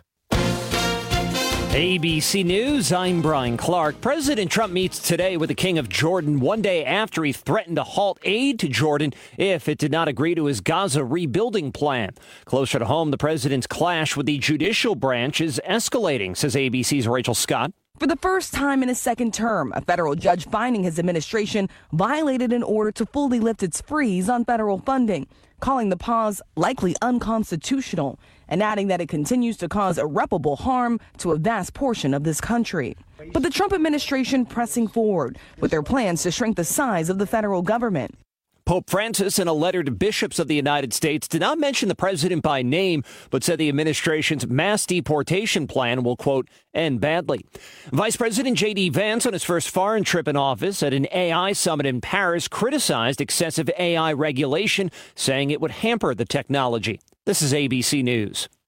Speaker 20: A B C News, I'm Brian Clark. President Trump meets today with the King of Jordan one day after he threatened to halt aid to Jordan if it did not agree to his Gaza rebuilding plan. Closer to home, the president's clash with the judicial branch is escalating, says A B C's Rachel Scott.
Speaker 21: For the first time in his second term, a federal judge finding his administration violated an order to fully lift its freeze on federal funding, calling the pause likely unconstitutional and adding that it continues to cause irreparable harm to a vast portion of this country. But the Trump administration pressing forward with their plans to shrink the size of the federal government.
Speaker 20: Pope Francis, in a letter to bishops of the United States, did not mention the president by name, but said the administration's mass deportation plan will, quote, end badly. Vice President J D Vance, on his first foreign trip in office at an A I summit in Paris, criticized excessive A I regulation, saying it would hamper the technology. This is A B C News.